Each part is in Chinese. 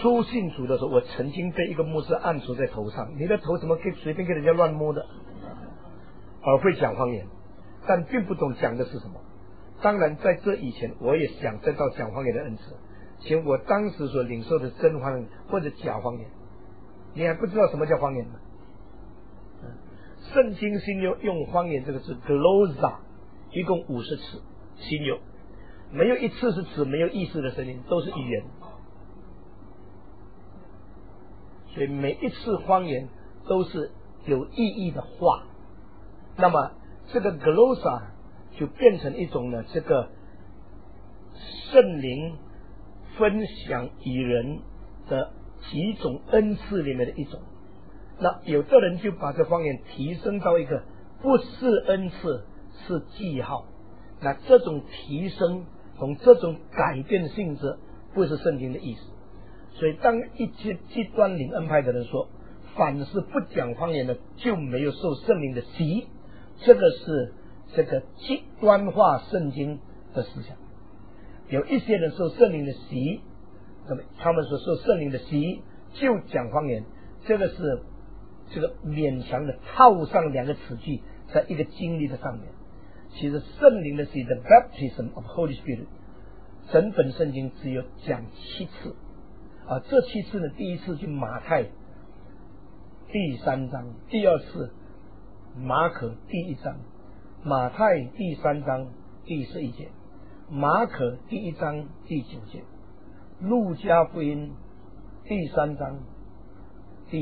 初信主的时候，我曾经被一个牧师按手在头上，你的头怎么可以随便给人家乱摸的？而会讲方言，但并不懂讲的是什么。当然在这以前我也想得到讲方言的恩赐，请我当时所领受的真方言或者假方言，你还不知道什么叫方言吗？圣经新约用方言这个字 glosa 一共50次，新约没有一次是指没有意思的声音，都是语言，所以每一次方言都是有意义的话。那么这个 glosa 就变成一种呢，这个圣灵分享与人的几种恩赐里面的一种。那有的人就把这方言提升到一个不是恩赐，是记号。那这种提升从这种改变性质不是圣经的意思。所以当一些极端灵恩派的人说凡是不讲方言的就没有受圣灵的洗，这个是这个极端化圣经的思想。有一些人受圣灵的洗，那么他们所受圣灵的洗就讲方言，这个是这个勉强的套上两个词句在一个经历的上面。其实圣灵的洗 the baptism of Holy Spirit 整本圣经只有讲7次这7次呢，第一次就马太第3章，第二次马可第1章，马太第3章第11节，马可第1章第9节，路加福音第3章第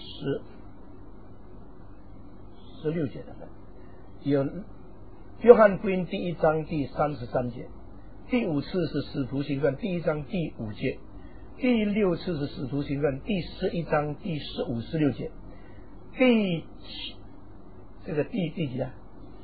16节的，有约翰福音第1章第33节，第5次是使徒行传第1章第5节，第6次是使徒行传第11章第15、16节，第几啊？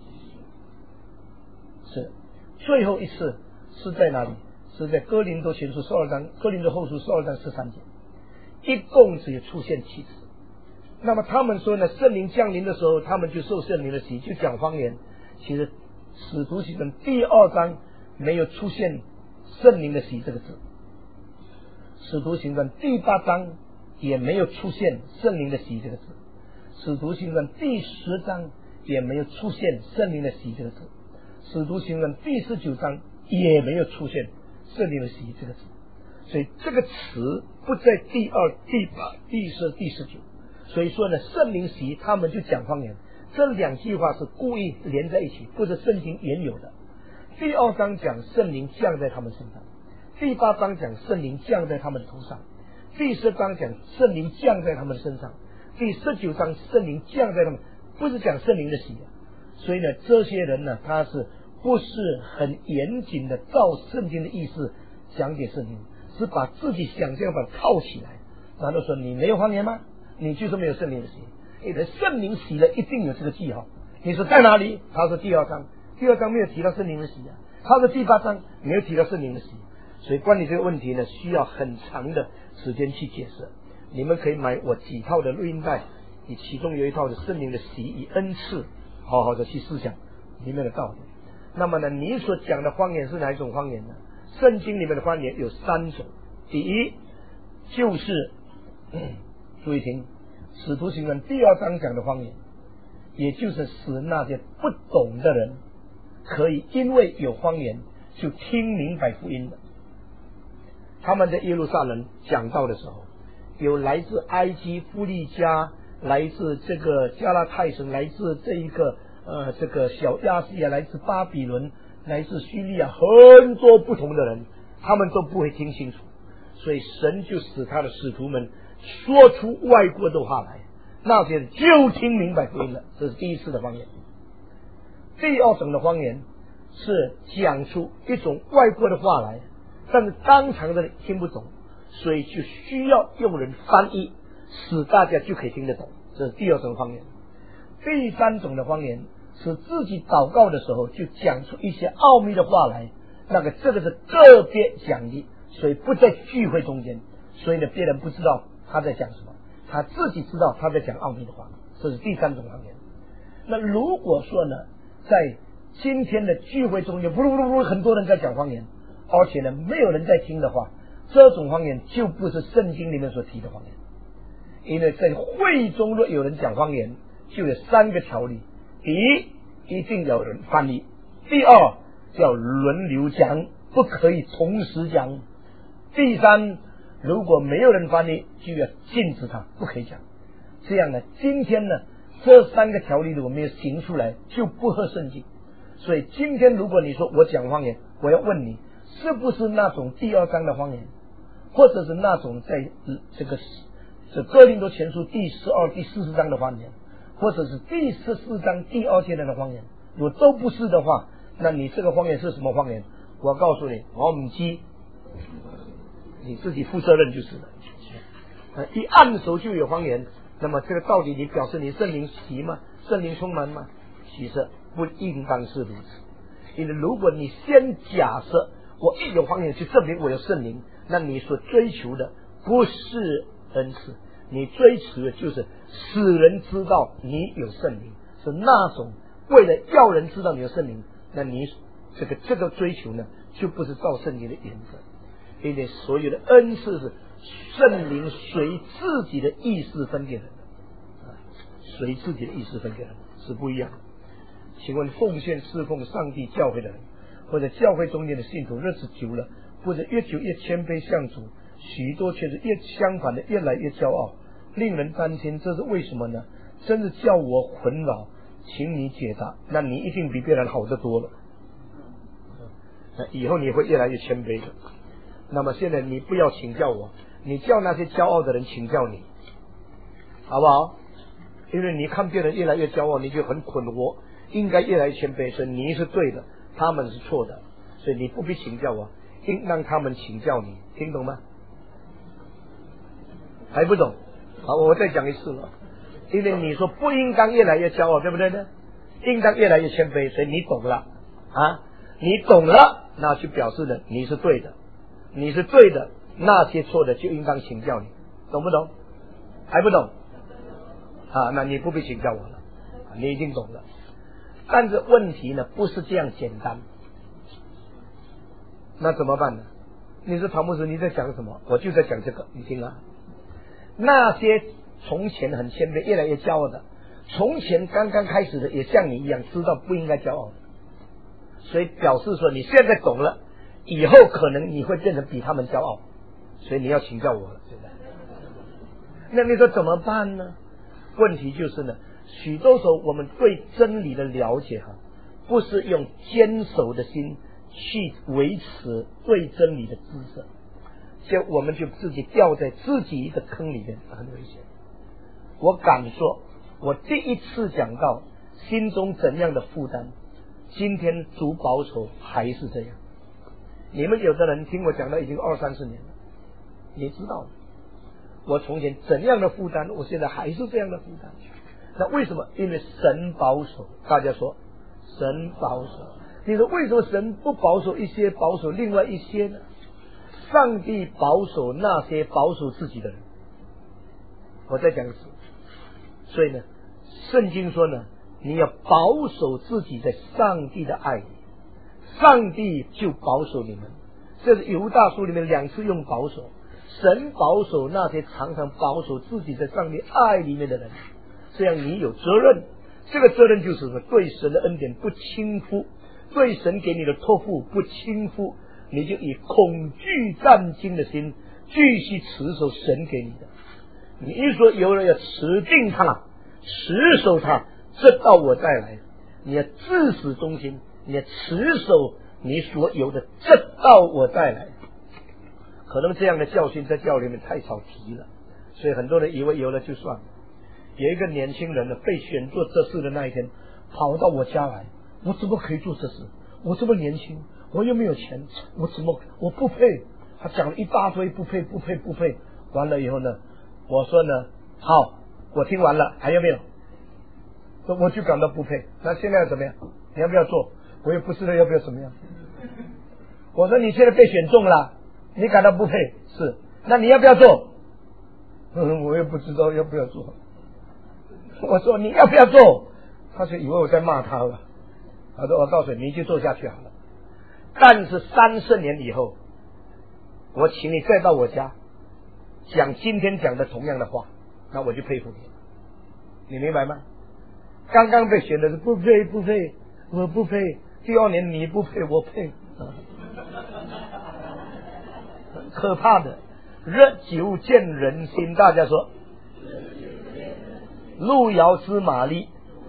是最后一次是在哪里？是在哥林多前书12章，哥林多后书12章13节，一共只有出现7次。那么他们说呢，圣灵降临的时候他们就受圣灵的洗，就讲方言。其实使徒行传第2章没有出现圣灵的洗这个字，使徒行传第8章也没有出现圣灵的洗这个字，使徒行传第10章也没有出现圣灵的洗这个字，使徒行传第19章也没有出现圣灵的洗这个字。所以这个词不在第2、第8、第10、第19。所以说呢，圣灵洗他们就讲方言，这2句话是故意连在一起，不是圣经原有的。第2章讲圣灵降在他们身上，第8章讲圣灵降在他们的头上，第10章讲圣灵降在他们身上，第19章圣灵降在他们，不是讲圣灵的洗。所以呢，这些人呢，他是不是很严谨的照圣经的意思讲解圣经，是把自己想象把它套起来，然后说你没有方言吗？你就是没有圣灵的洗。你的圣灵洗了一定有这个记号。你说在哪里？他说第2章，第2章没有提到圣灵的洗啊。他说第8章没有提到圣灵的洗。所以关于这个问题呢，需要很长的时间去解释。你们可以买我几套的录音带，你其中有一套的圣灵的洗与恩赐，好好的去思想里面的道理。那么呢，你所讲的方言是哪一种方言呢？圣经里面的方言有3种。第一就是注意听，使徒行传第2章讲的方言，也就是使那些不懂的人可以因为有方言就听明白福音的。他们在耶路撒冷讲道的时候，有来自埃及弗利加，来自这个加拉太省，来自这个小亚细亚，来自巴比伦，来自叙利亚，很多不同的人，他们都不会听清楚。所以神就使他的使徒们说出外国的话来，那些人就听明白福音了。这是第一次的方言。第2种的方言是讲出一种外国的话来，但是当场的人听不懂，所以就需要用人翻译，使大家就可以听得懂。这是第2种方言。第3种的方言是自己祷告的时候就讲出一些奥秘的话来，这个是个别讲的，所以不在聚会中间，所以呢别人不知道他在讲什么，他自己知道他在讲奥秘的话。这是第3种方言。那如果说呢，在今天的聚会中间很多人在讲方言，而且呢没有人在听的话， 这种谎言就不是圣经里面所提的谎言。因为在会中若有人讲谎言，就有3个条例：第一，一定要有人翻译；第二，要轮流讲，不可以同时讲；第三，如果没有人翻译，就要禁止他，不可以讲。这样呢，今天呢，这3个条例如果没有行出来，就不合圣经。所以今天如果你说我讲谎言，我要问你，是不是那种第2章的谎言，或者是那种在这哥林多前书第12、第40章的谎言，或者是第14章第2节的谎言？如果都不是的话，那你这个谎言是什么谎言？我告诉你，我唔知，你自己负责任就是了。一按手就有谎言，那么这个到底你表示你圣灵喜吗？圣灵充满吗？其实不应当是如此。因为如果你先假设我一有谎言去证明我有圣灵，那你所追求的不是恩赐，你追求的就是使人知道你有圣灵，是那种为了要人知道你有圣灵，那你这个追求呢，就不是照圣经的原则。因为所有的恩赐是圣灵随自己的意思分给人的，随自己的意思分给人是不一样的。请问奉献侍奉上帝教会的人，或者教会中间的信徒，日子久了，或者越久越谦卑向主，许多却是越相反的越来越骄傲，令人担心，这是为什么呢？真是叫我困扰，请你解答。那你一定比别人好得多了，以后你会越来越谦卑的。那么现在你不要请教我，你叫那些骄傲的人请教你，好不好？因为你看别人越来越骄傲，你就很困惑，应该越来越谦卑，所以你是对的，他们是错的，所以你不必请教我，应让他们请教你，听懂吗？还不懂？好，我再讲一次了。因为你说不应当越来越骄傲，对不对呢？应当越来越谦卑，所以你懂了啊，你懂了，那就表示呢你是对的，你是对的，那些错的就应当请教你，懂不懂？还不懂啊？那你不必请教我了，你已经懂了。但是问题呢不是这样简单，那怎么办呢？你说唐牧师你在讲什么？我就在讲这个，你听啊。那些从前很谦卑越来越骄傲的，从前刚刚开始的也像你一样知道不应该骄傲的，所以表示说你现在懂了，以后可能你会变成比他们骄傲，所以你要请教我了。现在那你说怎么办呢？问题就是呢，许多时候我们对真理的了解不是用坚守的心去维持对真理的知识，所以我们就自己掉在自己的坑里面，很危险。我敢说，我第一次讲到心中怎样的负担，今天主保守还是这样。你们有的人听我讲到已经20-30年了，你知道我从前怎样的负担，我现在还是这样的负担。那为什么？因为神保守。大家说神保守，你说为什么神不保守一些，保守另外一些呢？上帝保守那些保守自己的人。我再讲一次，所以呢，圣经说呢，你要保守自己在上帝的爱里，上帝就保守你们。这是犹大书里面2次用保守。神保守那些常常保守自己在上帝爱里面的人，这样你有责任。这个责任就是说，对神的恩典不轻忽，对神给你的托付不轻忽，你就以恐惧战惊的心继续持守神给你的。你一说有人要持定他，持守他，直到我再来，你要自始忠心，你要持守你所有的，直到我再来。可能这样的教训在教里面太少提了，所以很多人以为有了就算了。有一个年轻人呢，被选做这事的那一天，跑到我家来，我怎么可以做这事？我这么年轻，我又没有钱，我不配。他讲了一大堆不配。完了以后呢，我说呢，好，我听完了，还有没有？我就感到不配。那现在要怎么样？你要不要做？我也不知道要不要怎么样。我说你现在被选中了，你感到不配，是，那你要不要做？我也不知道要不要做。我说你要不要做？他就以为我在骂他了。他说我告诉你，你就做下去好了。但是30年以后， 我请你再到我家讲今天讲的同样的话，那我就佩服你，你明白吗？刚刚被选的是不配，我不配。第二年你不配，我配，很可怕的。日久见人心，大家说，路遥知马力。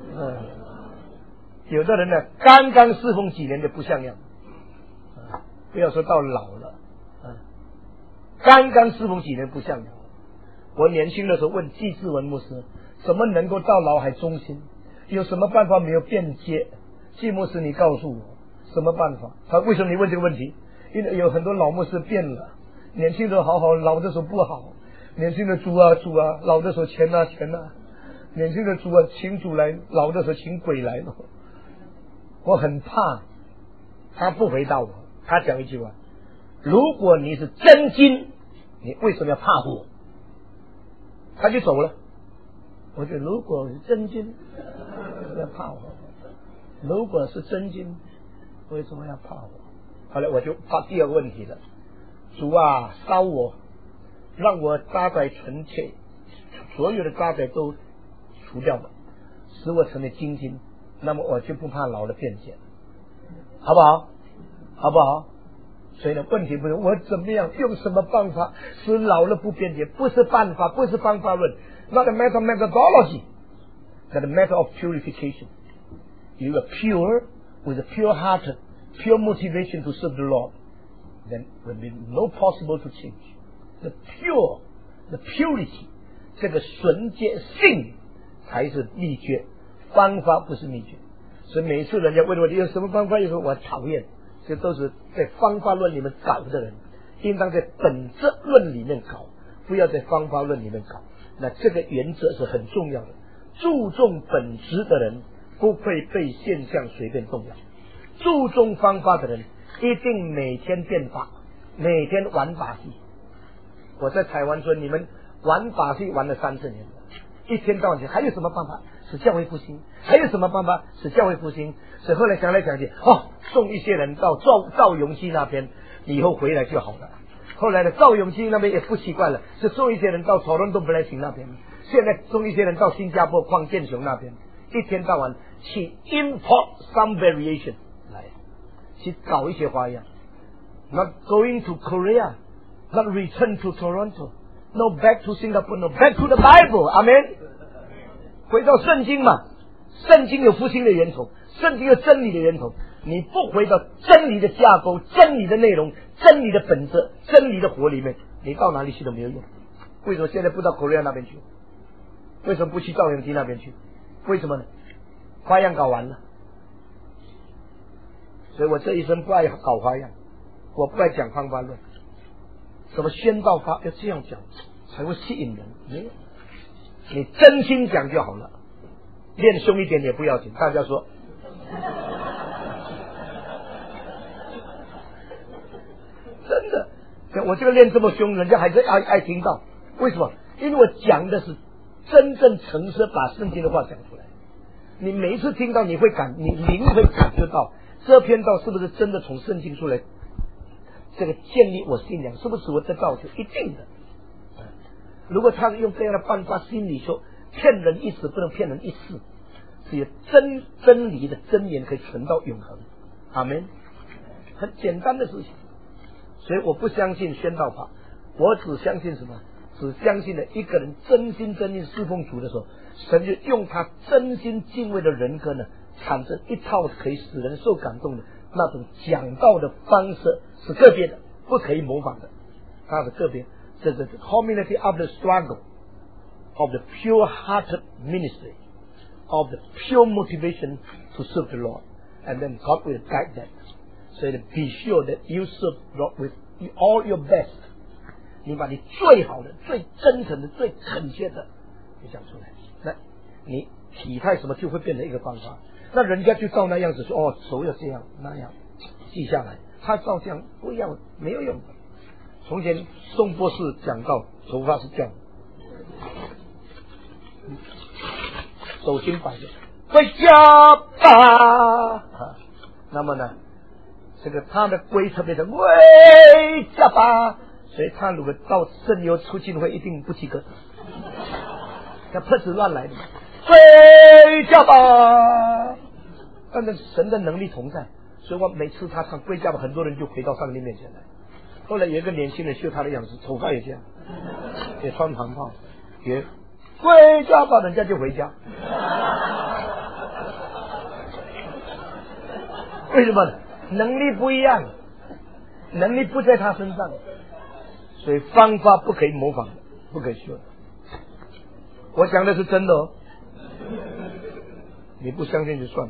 有的人呢，刚刚侍奉几年就不像样，不要说到老了，刚刚侍奉几年不像样。我年轻的时候问季志文牧师，怎么能够到老还忠心？有什么办法没有变节？季牧师，你告诉我什么办法？他为什么你问这个问题？因为有很多老牧师变了，年轻的时候好好，老的时候不好。年轻的猪啊，老的时候钱啊，年轻的猪啊，请主来，老的时候请鬼来了。我很怕他不回答我，他讲一句话：如果你是真金，你为什么要怕我？他就走了。我觉得如果是真金，为什么要怕我？如果是真金，为什么要怕我？后来我就发第二个问题了：主啊，烧我，让我渣滓纯粹，所有的渣滓都除掉吧，使我成为精金，那么我就不怕老的变节，好不好？好不好？所以呢，问题不是我怎么样用什么办法使老了不变节，不是办法，不是方法论 ，not a matter of methodology, but a matter of purification. You are pure with a pure heart, pure motivation to serve the Lord. Then will be no possible to change. The pure, the purity, 这个纯洁性才是秘诀，方法不是秘诀。所以每次人家问我有什么方法，有时候我讨厌，这都是在方法论里面搞的人，应当在本质论里面搞，不要在方法论里面搞。那这个原则是很重要的，注重本质的人不会被现象随便动摇，注重方法的人一定每天变法，每天玩把戏。我在台湾说，你们玩把戏玩了30年了，一天到晚还有什么办法使教会复兴？还有什么办法使教会复兴？所以后来想来想去，送一些人到赵永基那边，以后回来就好了。后来呢，赵永基那边也不奇怪了，是送一些人到toronto blessing那边，现在送一些人到新加坡匡建雄那边，一天到晚去 import some variation 来去搞一些花样。Not going to Korea, not return to Toronto, no back to Singapore, no back to the Bible. Amen. 回到圣经嘛，圣经有复兴的源头，圣经有真理的源头。你不回到真理的架构、真理的内容、真理的本质、真理的活里面，你到哪里去都没有用。为什么现在不到 Korea 那边去？为什么不去赵永基那边去？为什么呢？花样搞完了。所以我这一生不爱搞花样，我不爱讲方法论。什么宣道法要这样讲才会吸引人？没有，你真心讲就好了，练凶一点也不要紧。大家说，真的，我这个练这么凶，人家还是爱听到。为什么？因为我讲的是真正诚实，把圣经的话讲出来。你每一次听到，你会你灵会感觉到这篇道是不是真的从圣经出来？这个建立我信仰，是不是我在造就？一定的。如果他是用这样的办法，心理说骗人一时不能骗人一世，只有真理的真言可以存到永恒。阿们。很简单的事情。所以我不相信宣道法，我只相信什么？只相信了一个人真心真意侍奉主的时候，神就用他真心敬畏的人格呢，产生一套可以使人受感动的那种讲道的方式，是个别的，不可以模仿的，它是个别。这是 community of the struggle, of the pure-hearted ministry, of the pure motivation to serve the Lord, and then God will guide that. So be sure that you serve God with all your best. 你把你最好的、最真诚的、最恳切的，你讲出来，那你体态什么就会变成一个方法。那人家就照那样子说，手要这样那样，记下来。他照这样不一样，没有用的。从前宋博士讲到手法是这样，手心摆着，回家吧。那么呢，这个他的规特别的回家吧， 所以他如果到圣优促进会一定不及格，他不是乱来的，归家吧。但是神的能力同在，所以我每次他唱归家吧，很多人就回到上帝面前来。后来有一个年轻人秀他的样子，头发也这样，也穿长袍，也归家吧，人家就回家。为什么呢？能力不一样，能力不在他身上，所以方法不可以模仿，不可以学。我讲的是真的哦，你不相信就算了。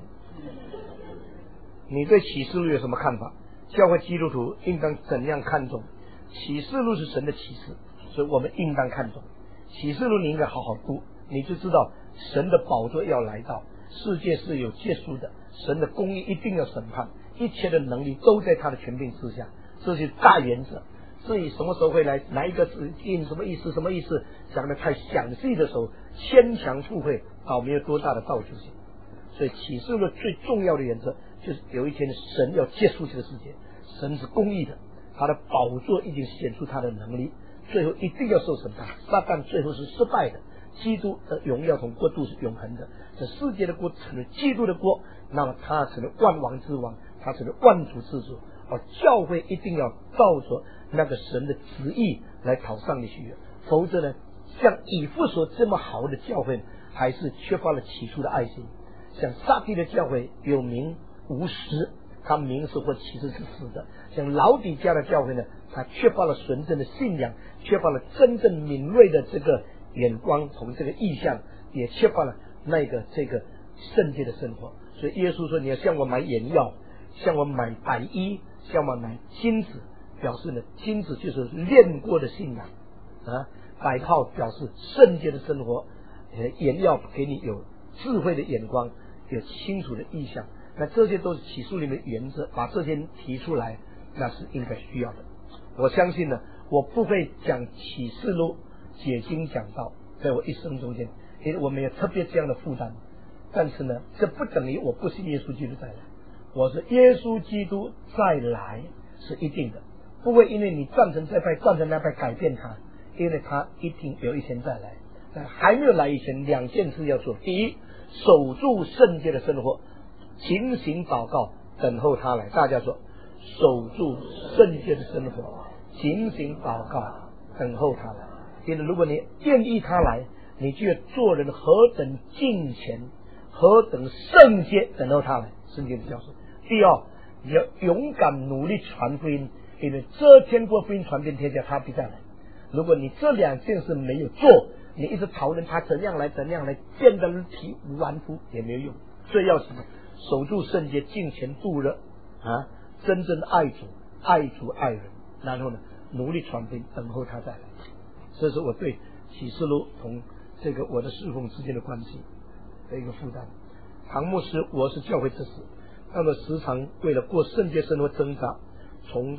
你对启示录有什么看法？教会基督徒应当怎样看重启示录？是神的启示，所以我们应当看重启示录。你应该好好读，你就知道神的宝座要来到，世界是有结束的，神的公义一定要审判，一切的能力都在他的权柄之下，这是大原则。至于什么时候会来，哪一个指引什么意思，什么意思，讲的太详细的时候，牵强附会，没有多大的造就性。所以启示录最重要的原则就是有一天神要结束这个世界，神是公义的，他的宝座已经显出他的能力，最后一定要受审判，撒旦最后是失败的，基督的荣耀同国度是永恒的，这世界的国成了基督的国，那么他成了万王之王，他成了万主之主，而教会一定要照着那个神的旨意来讨上帝喜悦，否则呢，像以弗所这么好的教会还是缺乏了起初的爱心。像撒狄的教会有名无实，他名是或其实是死的。像老底嘉的教会呢，他缺乏了纯正的信仰，缺乏了真正敏锐的这个眼光从这个意象，也缺乏了那个这个圣洁的生活。所以耶稣说，你要向我买眼药，向我买白衣，向我买金子，表示呢金子就是练过的信仰啊，白袍表示圣洁的生活，眼药给你有智慧的眼光，有清楚的意象。那这些都是启示里面的原则，把这些提出来，那是应该需要的。我相信呢，我不会讲启示录解经讲道，在我一生中间，因为我没有特别这样的负担。但是呢，这不等于我不信耶稣基督再来，我是耶稣基督再来是一定的，不会因为你赞成这派赞成那派改变他，因为他一定有一天再来。在还没有来以前，两件事要做：第一，守住圣洁的生活，警醒祷告，等候他来。大家说，守住圣洁的生活，警醒祷告，等候他来。因为如果你愿意他来，你就要做人何等敬虔，何等圣洁，等候他来。圣经的教授。第二，你要勇敢努力传福音，因为这天国福音传遍天下，他必再来。如果你这两件事没有做，你一直讨论他怎样来，见得体无完肤也没有用。最要紧的，守住圣洁，敬虔度日啊，真正的爱主爱人，然后呢，努力传福音，等候他再来。这是我对启示录同这个我的侍奉之间的关系的一个负担。唐牧师，我是教会之使，那么时常为了过圣洁生活挣扎，从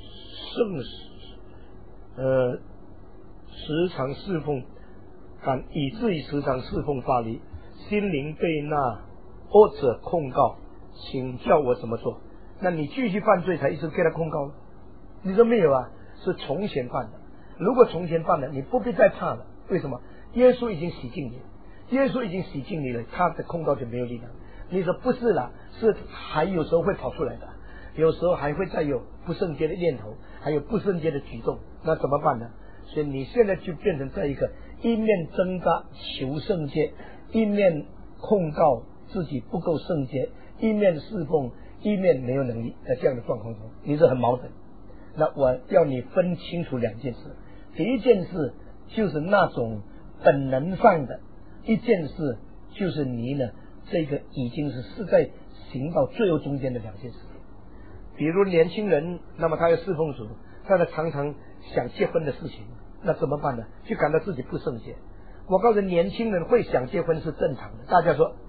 时常侍奉，以至于时常侍奉法理，心灵被那恶者控告，请叫我怎么做？那你继续犯罪才一直给他控告了？你说没有啊？是从前犯的。如果从前犯的，你不必再怕了。为什么？耶稣已经洗净你，耶稣已经洗净你了，他的控告就没有力量。你说不是啦，是还有时候会跑出来的，有时候还会再有不圣洁的念头，还有不圣洁的举动，那怎么办呢？所以你现在就变成在一个一面挣扎求圣洁，一面控告自己不够圣洁，一面侍奉，一面没有能力，在这样的状况中，你是很矛盾。那我要你分清楚两件事，第一件事就是那种本能上的，一件事就是你呢这个已经是在行到最后中间的两件事。比如年轻人，那么他要侍奉主，但他常常想结婚的事情，那怎么办呢？就感到自己不圣洁。我告诉你，年轻人会想结婚是正常的。大家说，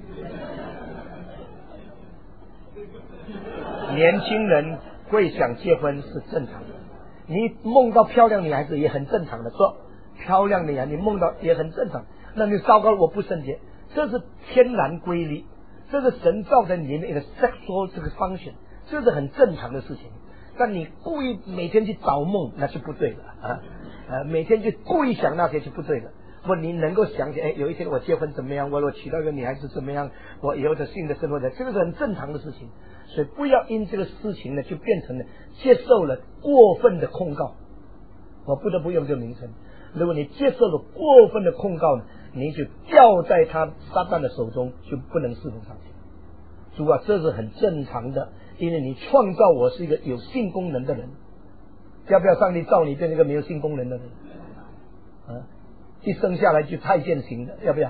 年轻人会想结婚是正常的。你梦到漂亮女孩子也很正常的，说漂亮女孩你梦到也很正常。那你糟糕，我不圣洁，这是天然规律，这是神造在你里面一个 sexual 这个function，这是很正常的事情。 但你故意每天去找梦，那就不对了每天就故意想那些就不对了。不，你能够想起，有一天我结婚怎么样，我娶到一个女孩子怎么样，我以后的性的生活的，这个是很正常的事情。所以不要因这个事情呢，就变成了接受了过分的控告。我不得不用这个名称。如果你接受了过分的控告呢，你就掉在他撒旦的手中，就不能侍奉上帝。主啊，这是很正常的，因为你创造我是一个有性功能的人。要不要上帝造你变成一个没有性功能的人一生下来就太监型的，要不要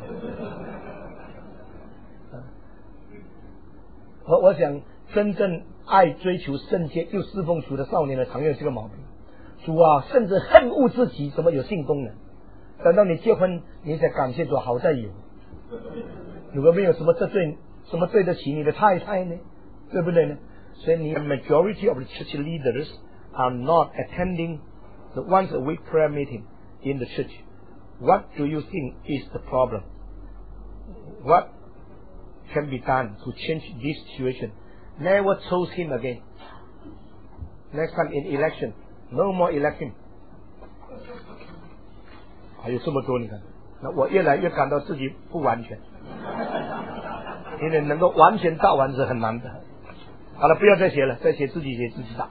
我想真正爱追求圣洁又侍奉主的少年呢，常有这个毛病。主啊，甚至恨恶自己怎么有性功能，等到你结婚你才感谢主，好在有。如果没有什么对得起你的太太呢，对不对呢？所以你 majority of the church leaders are not attending the once a week prayer meeting in the church. What do you think is the problem? What can be done to change this situation? Never choose him again. Next time in election, no more election. 还有这么多，你看，那我越来越感到自己不完全，因为能够完全大完是很难的。好了，不要再写了，再写自己打。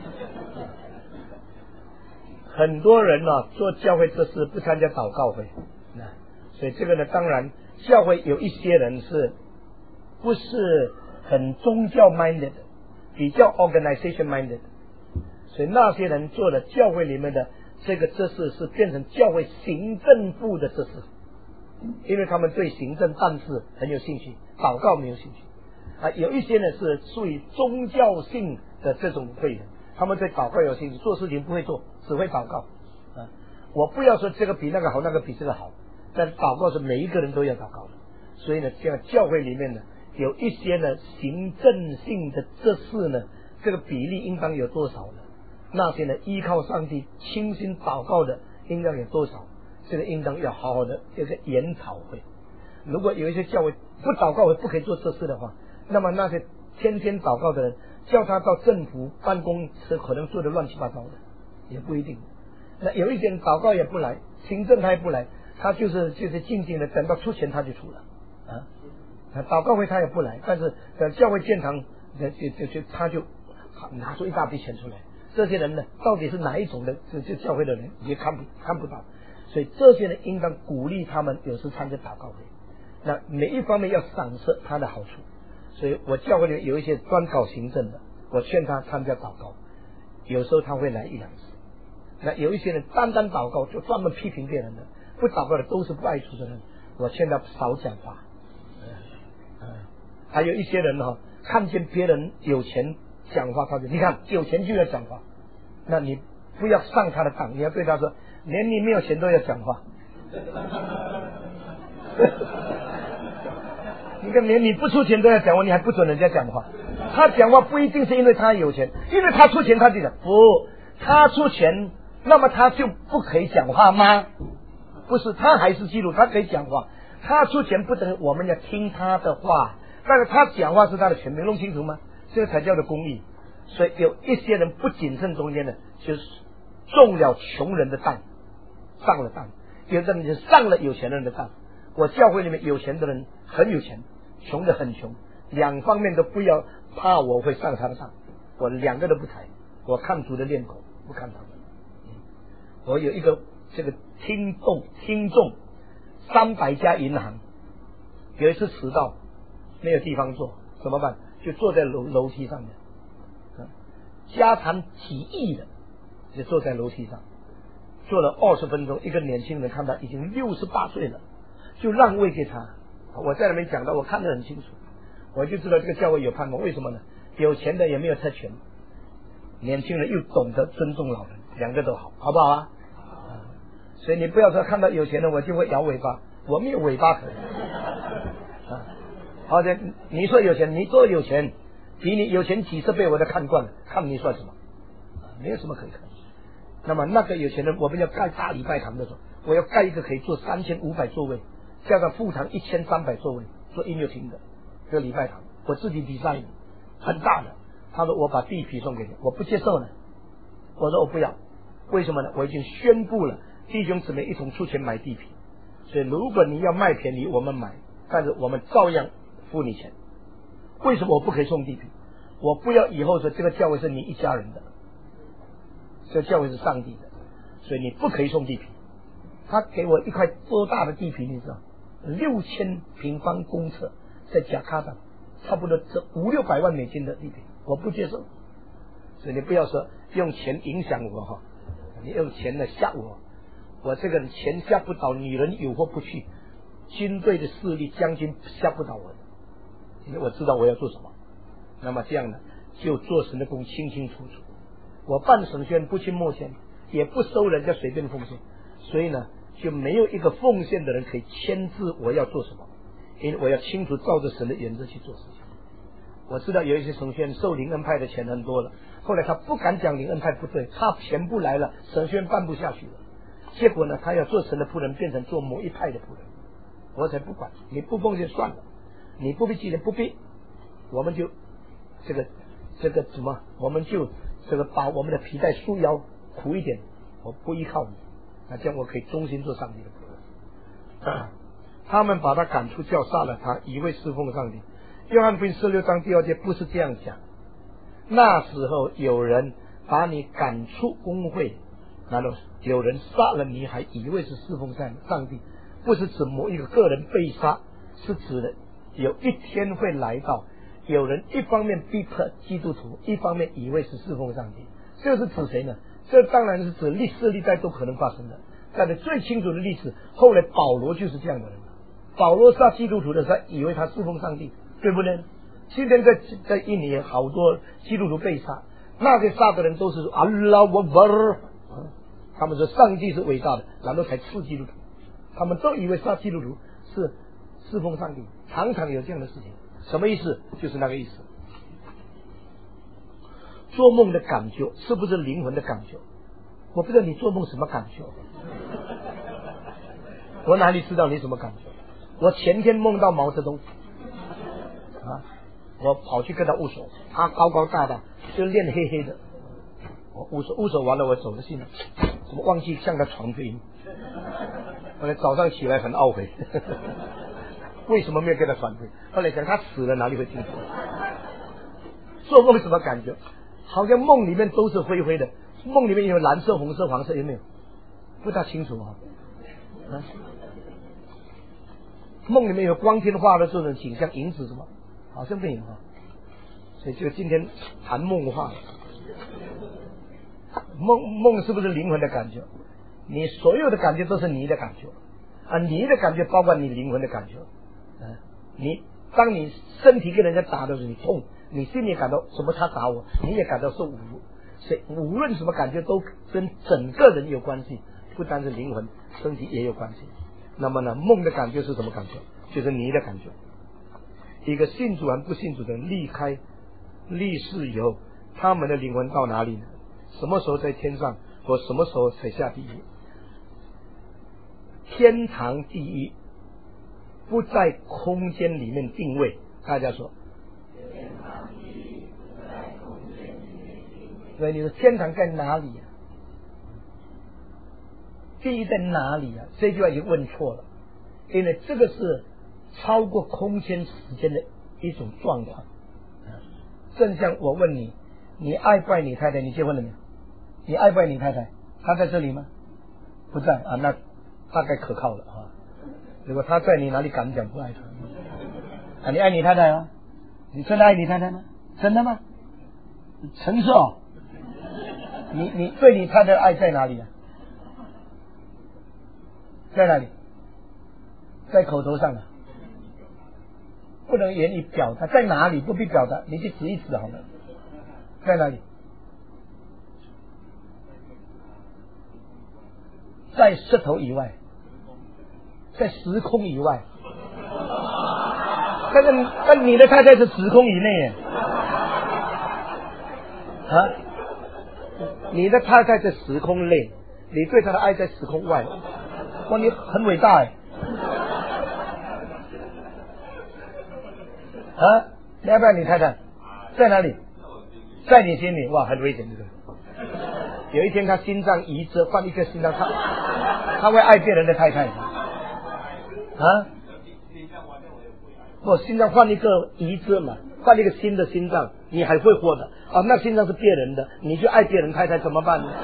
很多人做教会这事不参加祷告会，所以这个呢，当然教会有一些人是不是很宗教 minded， 比较 organization minded， 所以那些人做了教会里面的这事是变成教会行政部的这事，因为他们对行政办事很有兴趣，祷告没有兴趣有一些呢是属于宗教性的这种会员，他们对祷告有兴趣，做事情不会做，只会祷告我不要说这个比那个好，那个比这个好，但祷告是每一个人都要祷告的。所以呢，这样教会里面呢，有一些呢行政性的这事呢，这个比例应当有多少呢？那些呢依靠上帝倾心祷告的应当有多少？这个应当要好好的这个研讨会。如果有一些教会不祷告会不可以做这事的话，那么那些天天祷告的人，叫他到政府办公室可能做的乱七八糟的，也不一定。那有一些人祷告也不来，行政他也不来，他就是静静的等到出钱他就出了祷告会他也不来，但是教会建堂他就拿出一大笔钱出来。这些人呢，到底是哪一种的这教会的人也看不到，所以这些人应当鼓励他们有时参加祷告会。那每一方面要赏识他的好处，所以我教会里有一些专搞行政的，我劝他参加祷告，有时候他会来一两次。那有一些人单单祷告就专门批评别人的，不祷告的都是不爱主的人，我劝他少讲话还有一些人看见别人有钱讲话，他就你看有钱就要讲话，那你不要上他的当，你要对他说，连你没有钱都要讲话你看连你不出钱都要讲话，你还不准人家讲话。他讲话不一定是因为他有钱，因为他出钱他就讲，不，他出钱那么他就不可以讲话吗？不是，他还是基督，他可以讲话，他出钱不等于我们要听他的话，但是他讲话是他的权利，弄清楚吗？这个才叫做公义。所以有一些人不谨慎中间呢，就是中了穷人的当，上了当；有的人就上了有钱人的当。我教会里面有钱的人很有钱，穷的很穷，两方面都不要怕我会上他的当，我两个都不抬，我看主的面孔，不看他们。我有一个这个听众300家银行，有一次迟到没有地方坐，怎么办？就坐在楼梯上面，家产几亿的就坐在楼梯上，坐了20分钟，一个年轻人看他已经68岁了，就让位给他。我在那边讲到，我看得很清楚，我就知道这个教会有盼望。为什么呢？有钱的也没有特权，年轻人又懂得尊重老人，两个都好，好不好啊？所以你不要说看到有钱人我就会摇尾巴，我没有尾巴可好的，你说有钱，你多有钱，比你有钱几10倍我都看惯了，看你算什么？没有什么可以看。那么那个有钱人，我们要盖大礼拜堂的时候，我要盖一个可以坐3500座位，加上副堂1300座位，做音乐厅的这个礼拜堂，我自己design很大的， 他说我把地皮送给你，我不接受呢。我说我不要，为什么呢？我已经宣布了，弟兄姊妹一同出钱买地皮，所以如果你要卖便宜，我们买，但是我们照样付你钱。为什么我不可以送地皮？我不要以后说这个教会是你一家人的，这个教会是上帝的，所以你不可以送地皮。他给我一块多大的地皮，你知道，6000平方公尺，在贾卡达，差不多这500-600万美金的地皮，我不接受。所以你不要说用钱影响我哈，你用钱来吓我，我这个人钱吓不倒，女人诱惑不去，军队的势力将军吓不倒我的，因为我知道我要做什么。那么这样呢，就做神的工清清楚楚。我办神学院不轻墨钱，也不收人家随便奉献，所以呢，就没有一个奉献的人可以牵制我要做什么，因为我要清楚照着神的原则去做事情。我知道有一些神学院受灵恩派的钱很多了，后来他不敢讲灵恩派不对，他钱不来了，神学院办不下去了，结果呢，他要做神的仆人，变成做某一派的仆人。我才不管，你不奉献算了，你不必记得不必，我们就这个什么，我们就这个把我们的皮带束腰苦一点，我不依靠你，那这样我可以忠心做上帝的仆人。他们把他赶出教，杀了他，以为侍奉上帝。约翰福音16章第2节不是这样讲，那时候有人把你赶出公会，然后有人杀了你，还以为是侍奉上帝，不是指某一个个人被杀，是指的有一天会来到，有人一方面逼迫基督徒，一方面以为是侍奉上帝。这是指谁呢？这当然是指历世历代都可能发生的。但是最清楚的例子，后来保罗就是这样的人。保罗杀基督徒的时候，以为他侍奉上帝，对不对？今天在印尼好多基督徒被杀，那些杀的人都是阿拉我尔，他们说上帝是伟大的，然后才刺基督徒，他们都以为杀基督徒是侍奉上帝，常常有这样的事情。什么意思？就是那个意思。做梦的感觉是不是灵魂的感觉？我不知道你做梦什么感觉，我哪里知道你什么感觉？我前天梦到毛泽东我跑去跟他握手，他高高大大，就脸黑黑的，我握手完了，我走了信了，怎么忘记向他传福音？后来早上起来很懊悔，为什么没有跟他传福音？后来想他死了哪里会听说？做梦什么感觉？好像梦里面都是灰灰的，梦里面有蓝色、红色、黄色，有没有？不大清楚梦里面有光天化日这种景象，影子什么？好像没有所以就今天谈梦话，梦是不是灵魂的感觉？你所有的感觉都是你的感觉你的感觉包括你灵魂的感觉当你身体跟人家打的时候，你痛，你心里感到什么他打我，你也感到受侮辱。所以无论什么感觉都跟整个人有关系，不单是灵魂，身体也有关系。那么呢，梦的感觉是什么感觉？就是你的感觉。一个信主和不信主的人离开历世以后，他们的灵魂到哪里呢？什么时候在天上，或什么时候才下地狱？天堂地狱不在空间里面定位，大家说对，你说天堂在哪里地狱在哪里这句话已经问错了，因为这个是超过空间时间的一种状况正像我问你，你爱不爱你太太？你结婚了没有？你爱不爱你太太？她在这里吗？不在那大概可靠了如果她在，你哪里敢讲不爱她你爱你太太吗？你真的爱你太太吗？真的吗？诚实你对你太太的爱在哪里在哪里？在口头上不能言语表达，在哪里不必表达，你去指一指好了，在哪里？在舌头以外，在时空以外。但你的太太是时空以内你的太太在时空内，你对她的爱在时空外。哇，你很伟大你要不要你太太在哪里？ 在你心里哇很危险这个。有一天他心脏移植换一个心脏，他会爱别人的太太吗？啊？不，心脏换一个移植嘛，换一个新的心脏，你还会活的啊？那心脏是别人的，你就爱别人太太怎么办呢？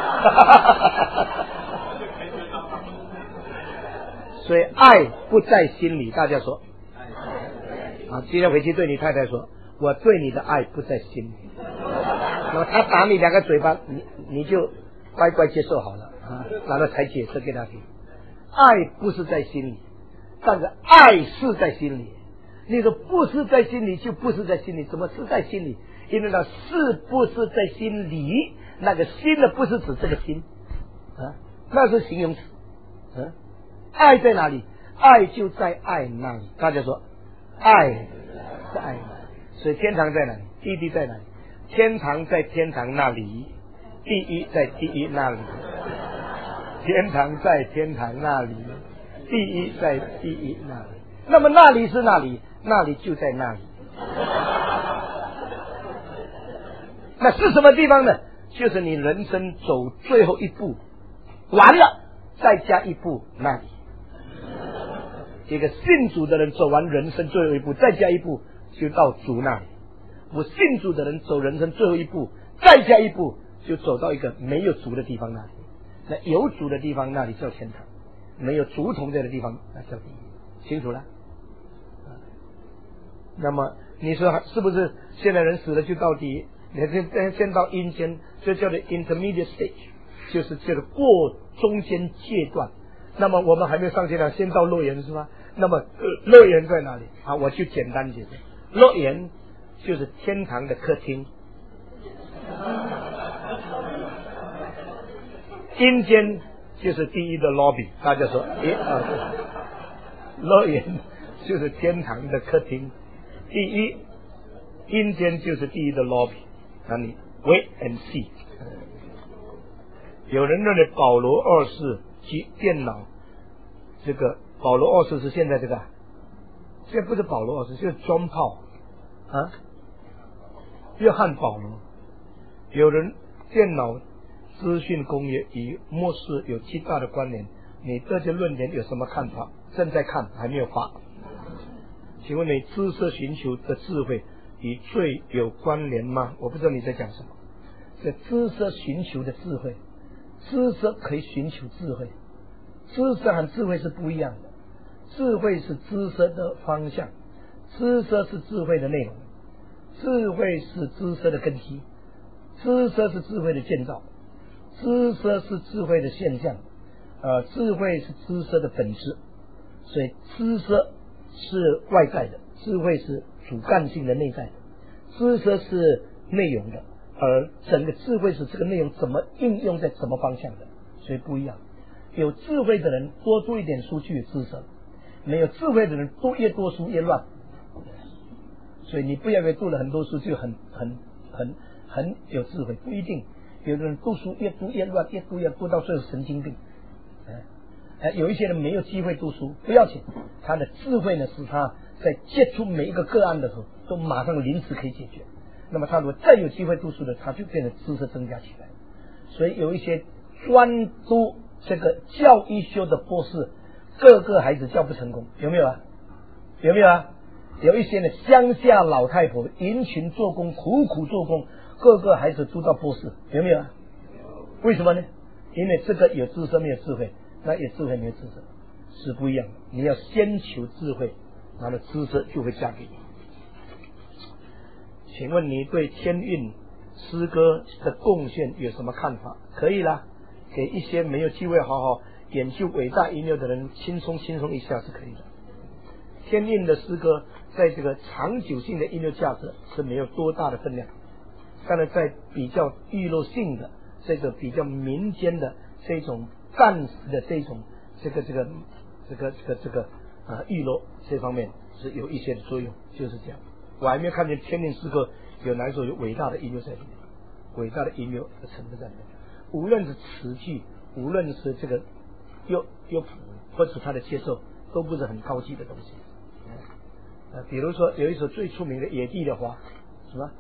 所以爱不在心里，大家说啊，今天回去对你太太说，我对你的爱不在心里。那么他打你2个嘴巴，你就乖乖接受好了啊，然后才解释给他听。爱不是在心里，但是爱是在心里。你说不是在心里就不是在心里，怎么是在心里？因为呢，是不是在心里？那个心呢，不是指这个心啊，那是形容词。爱在哪里？爱就在爱那里。大家说，爱在爱那里。所以天堂在哪里？地狱在哪里？天堂在天堂那里，地狱在地狱那里。天堂在天堂那里，地狱在地狱那里。那么那里是哪里？那里就在那里。那是什么地方呢？就是你人生走最后一步完了，再加一步那里。一个信主的人走完人生最后一步，再加一步就到主那里。不信主的人走人生最后一步，再加一步就走到一个没有主的地方那里。那有主的地方那里叫天堂，没有主同在的地方那叫地狱。清楚了？那么你说是不是现在人死了就到地狱？先到阴间，这叫做 intermediate stage， 就是这个过中间阶段。那么我们还没有上天堂，先到乐园是吧？那么乐园在哪里？好，我就简单解释，乐园就是天堂的客厅，阴间就是地狱的 lobby。大家说，乐园就是天堂的客厅，地狱阴间就是地狱的 lobby。那你 wait and see。有人认为保罗二世及电脑，这个保罗二世是现在这个，现在不是保罗二世，就是John Paul啊，约翰保罗。有人电脑资讯工业与末世有极大的关联，你对这论点有什么看法？正在看，还没有发。请问你知识寻求的智慧与罪有关联吗？我不知道你在讲什么。这知识寻求的智慧，知识可以寻求智慧，知识和智慧是不一样的。智慧是知识的方向，知识是智慧的内容，智慧是知识的根基，知识是智慧的建造，知识是智慧的现象，智慧是知识的本质。所以知识是外在的，智慧是主干性的内在的，知识是内容的，而整个智慧是这个内容怎么应用在什么方向的，所以不一样。有智慧的人多读一点书就有知识，没有智慧的人越多书越乱。所以你不要以为读了很多书就很有智慧，不一定。有的人读书越读越乱，越读到最后神经病。有一些人没有机会读书不要紧，他的智慧呢使他在接触每一个个案的时候都马上临时可以解决。那么他如果再有机会读书的，他就变成知识增加起来。所以有一些专读这个教医修的博士，个个孩子教不成功，有没有啊？有没有啊？有一些呢乡下老太婆迎群做工，苦苦做工，个个孩子读到博士，有没有啊？为什么呢？因为这个有知识没有智慧，那有智慧没有知识是不一样的。你要先求智慧，然后知识就会嫁给你。请问你对天韵诗歌的贡献有什么看法？可以啦，给一些没有机会好好研究伟大音乐的人轻松一下是可以的。天韵的诗歌在这个长久性的音乐价值是没有多大的分量，但是在比较娱乐性的这个比较民间的这种暂时的这种娱乐这方面是有一些的作用，就是这样。我还没有看见天韵诗歌有哪一首有伟大的音乐在里面，伟大的音乐的成分在里面。无论是词句，无论是这个乐谱，或者它的接受，都不是很高级的东西。比如说有一首最出名的《野地的花》，什么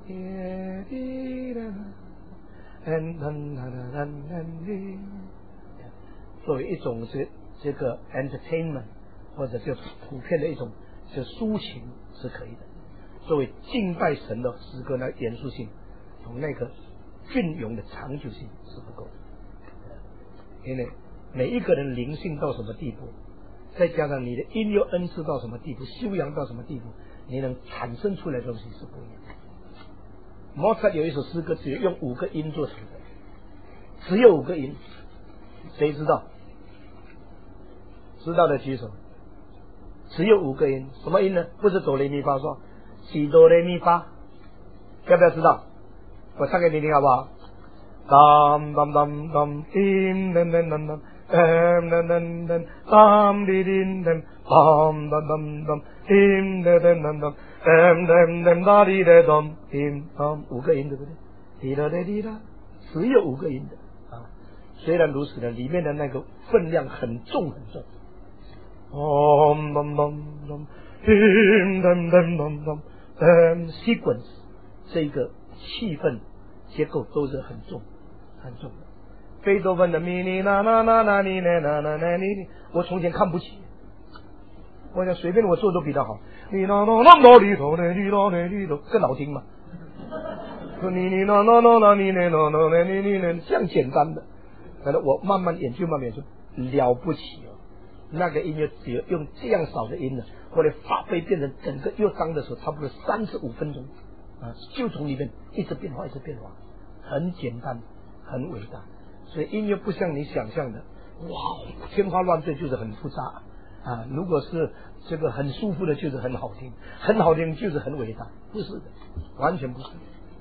作为一种这个 entertainment 或者就普遍的一种就抒情是可以的。作为敬拜神的诗歌，那严肃性同那个隽永的长久性是不够的。因为每一个人灵性到什么地步，再加上你的音乐恩赐到什么地步，修养到什么地步，你能产生出来的东西是不一样的。莫扎特有一首诗歌，只有用5个音做成的，只有5个音，谁知道？知道的举手。只有5个音，什么音呢？不是哆来咪发嗦，西哆来咪发，要不要知道？我唱给你听好不好？当当当当，叮当当当当，当当当当，当滴叮当，当当当当，叮当当当当，当当当哒滴哒当，叮当，5个音对不对？滴啦滴啦，只有5个音的啊。虽然如此呢，里面的那个分量很重很重。当当当当，叮当当当当，sequence 这个气氛结构都是很重很重的。贝多芬的咪咪啦啦啦啦哩啦啦啦啦哩，我从前看不起，我想随便我做都比他好。你啦啦啦啦哩头哩哩啦哩头更好听嘛。你你啦啦啦啦哩哩啦啦啦哩哩哩，这样简单的，可能我慢慢研究慢慢研究，了不起哦。那个音乐只有用这样少的音呢，后来发挥变成整个乐章的时候，差不多35分钟啊，就从里面一直变化，一直变化，很简单，很伟大。所以音乐不像你想象的，哇，天花乱坠就是很复杂啊。如果是这个很舒服的，就是很好听，很好听就是很伟大，不是的，完全不是。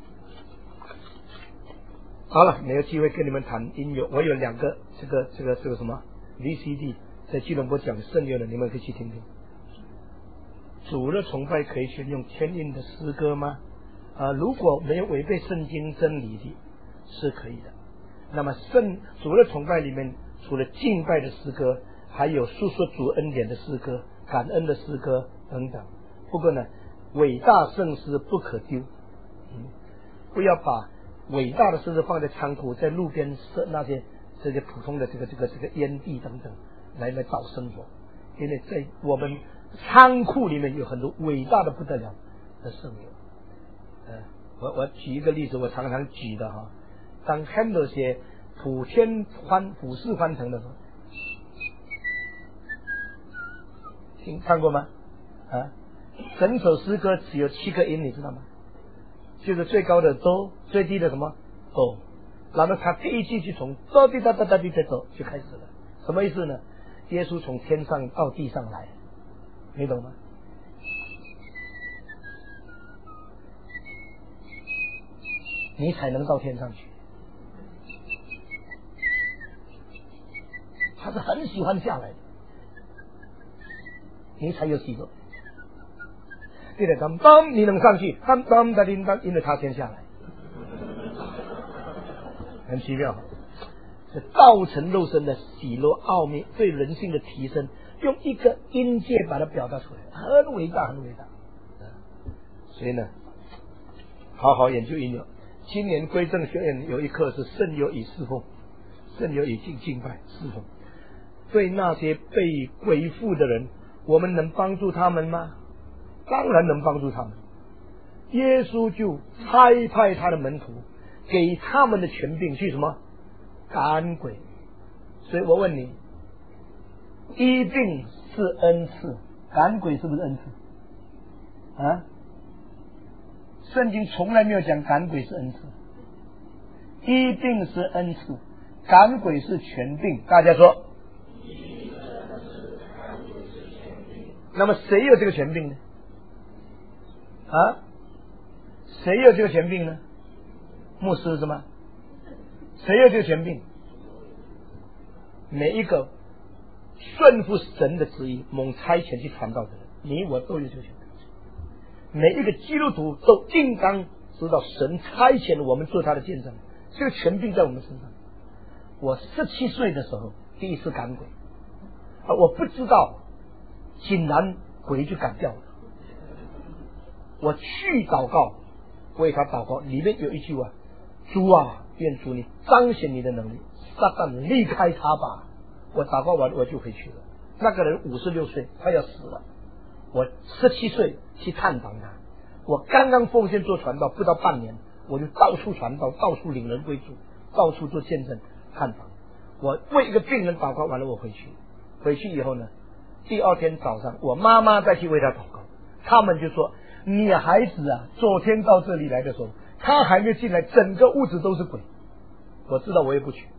好了，没有机会跟你们谈音乐，我有2个这个什么 VCD。在基隆坡讲圣乐的，你们可以去听听。主日崇拜可以选用天音的诗歌吗？如果没有违背圣经真理的，是可以的。那么主日崇拜里面，除了敬拜的诗歌，还有诉说主恩典的诗歌、感恩的诗歌等等。不过呢，伟大圣诗不可丢，不要把伟大的圣诗放在仓库，在路边设那些这些普通的这个烟蒂等等。来找生活，因为在我们仓库里面有很多伟大的不得了的圣乐。我举一个例子，我常常举的哈。当 Handel 写普世欢腾的时候，看过吗？整首诗歌只有7个音，你知道吗？就是最高的哆，最低的什么哆，然后他第一句就从哆滴哒哒哒滴哒哆就开始了，什么意思呢？耶稣从天上到地上来，你懂吗？你才能到天上去。他是很喜欢下来的，你才有喜乐。对的，当你能上去，当的铃铛，因为他先下来，很奇妙。是道成肉身的喜乐奥秘，对人性的提升，用一个音阶把它表达出来，很伟大，很伟大。所以呢，好好研究音乐。今年归正学院有一课是圣乐与侍奉，圣乐与敬拜侍奉。对那些被鬼附的人，我们能帮助他们吗？当然能帮助他们。耶稣就差派他的门徒，给他们的权柄去什么？赶鬼。所以我问你，医病是恩赐，赶鬼是不是恩赐啊？圣经从来没有讲赶鬼是恩赐，医病是恩赐，赶鬼是权柄。大家说，那么谁有这个权柄呢？谁有这个权柄呢？牧师是吗？谁有这个权柄？每一个顺服神的旨意蒙差遣去传道的人，你我都有这个权柄。每一个基督徒都应当知道神差遣我们做他的见证，这个权柄在我们身上。我17岁的时候第一次赶鬼，我不知道，竟然鬼就赶掉了。我去祷告， 为他祷告，里面有一句话：主啊，愿主你彰显你的能力，撒旦离开他吧。我祷告完我就回去了。那个人56岁，快要死了。我17岁去探访他，我刚刚奉献做传道，不到半年，我就到处传道，到处领人归主，到处做见证探访。我为一个病人祷告完了，我回去以后呢，第二天早上我妈妈再去为他祷告，他们就说：你孩子啊，昨天到这里来的时候，他还没进来，整个屋子都是鬼。我知道我也不去。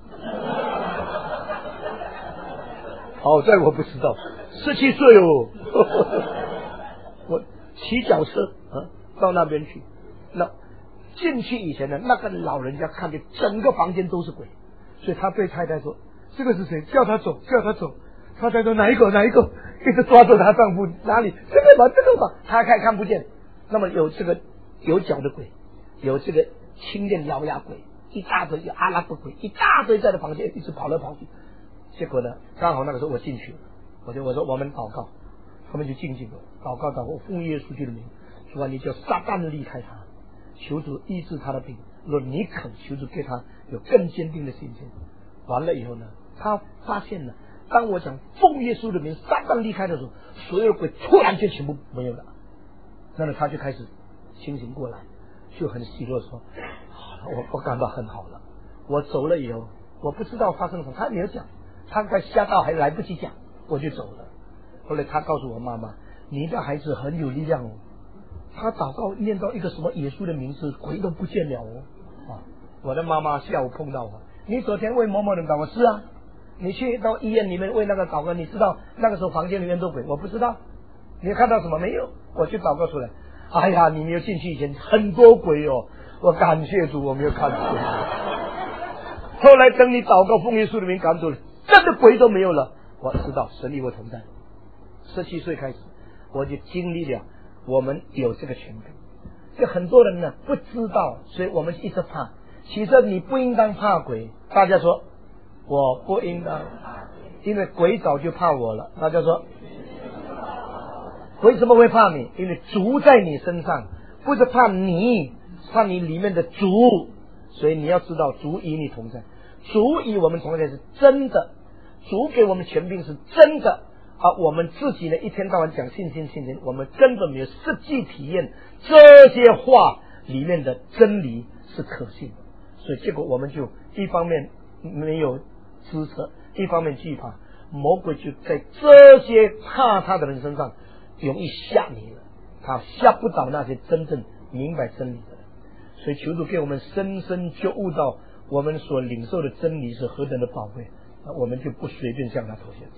好在我不知道，17岁哦，我骑脚车到那边去。那进去以前呢，那个老人家看见整个房间都是鬼，所以他对太太说：这个是谁？叫他走，叫他走。太太说：哪一个？一直抓住她丈夫，哪里？这个吧，他看不见。那么有这个有脚的鬼，有这个青面獠牙鬼，一大堆，有阿拉伯鬼，一大堆在这房间一直跑来跑去。结果呢，刚好那个时候我进去了，我说我们祷告，他们就进去了，祷告，奉耶稣基督的名，主啊，你叫撒旦离开他，求主医治他的病，若你肯，求主给他有更坚定的信心。完了以后呢，他发现了，当我讲奉耶稣的名，撒旦离开的时候，所有的鬼突然间全部没有了。那么他就开始清醒过来，就很喜乐说：我感到很好了。我走了以后，我不知道发生什么，他没有讲。他快吓到还来不及讲，我就走了。后来他告诉我妈妈：你的孩子很有力量哦，他祷告念到一个什么耶稣的名字，鬼都不见了哦。我的妈妈下午碰到我：你昨天为某某人祷告？是啊。你去到医院里面为那个祷告，你知道那个时候房间里面都鬼？我不知道。你看到什么没有？我去祷告出来。哎呀，你没有进去以前很多鬼哦，我感谢主我没有看见。后来等你祷告奉耶稣的名赶走了，真的鬼都没有了。我知道神与我同在。17岁开始我就经历了我们有这个权柄。就很多人呢不知道，所以我们一直怕。其实你不应当怕鬼。大家说我不应当，因为鬼早就怕我了。大家说为什么会怕你？因为主在你身上，不是怕你，怕你里面的主。所以你要知道主与你同在，主与我们同在是真的，主给我们权柄是真的。我们自己呢一天到晚讲信心，我们根本没有实际体验这些话里面的真理是可信的。所以结果我们就一方面没有支持，一方面惧怕，魔鬼就在这些怕他的人身上容易吓你了，他吓不倒那些真正明白真理的人。所以求主给我们深深觉悟到我们所领受的真理是何等的宝贵，我们就不随便向他投降。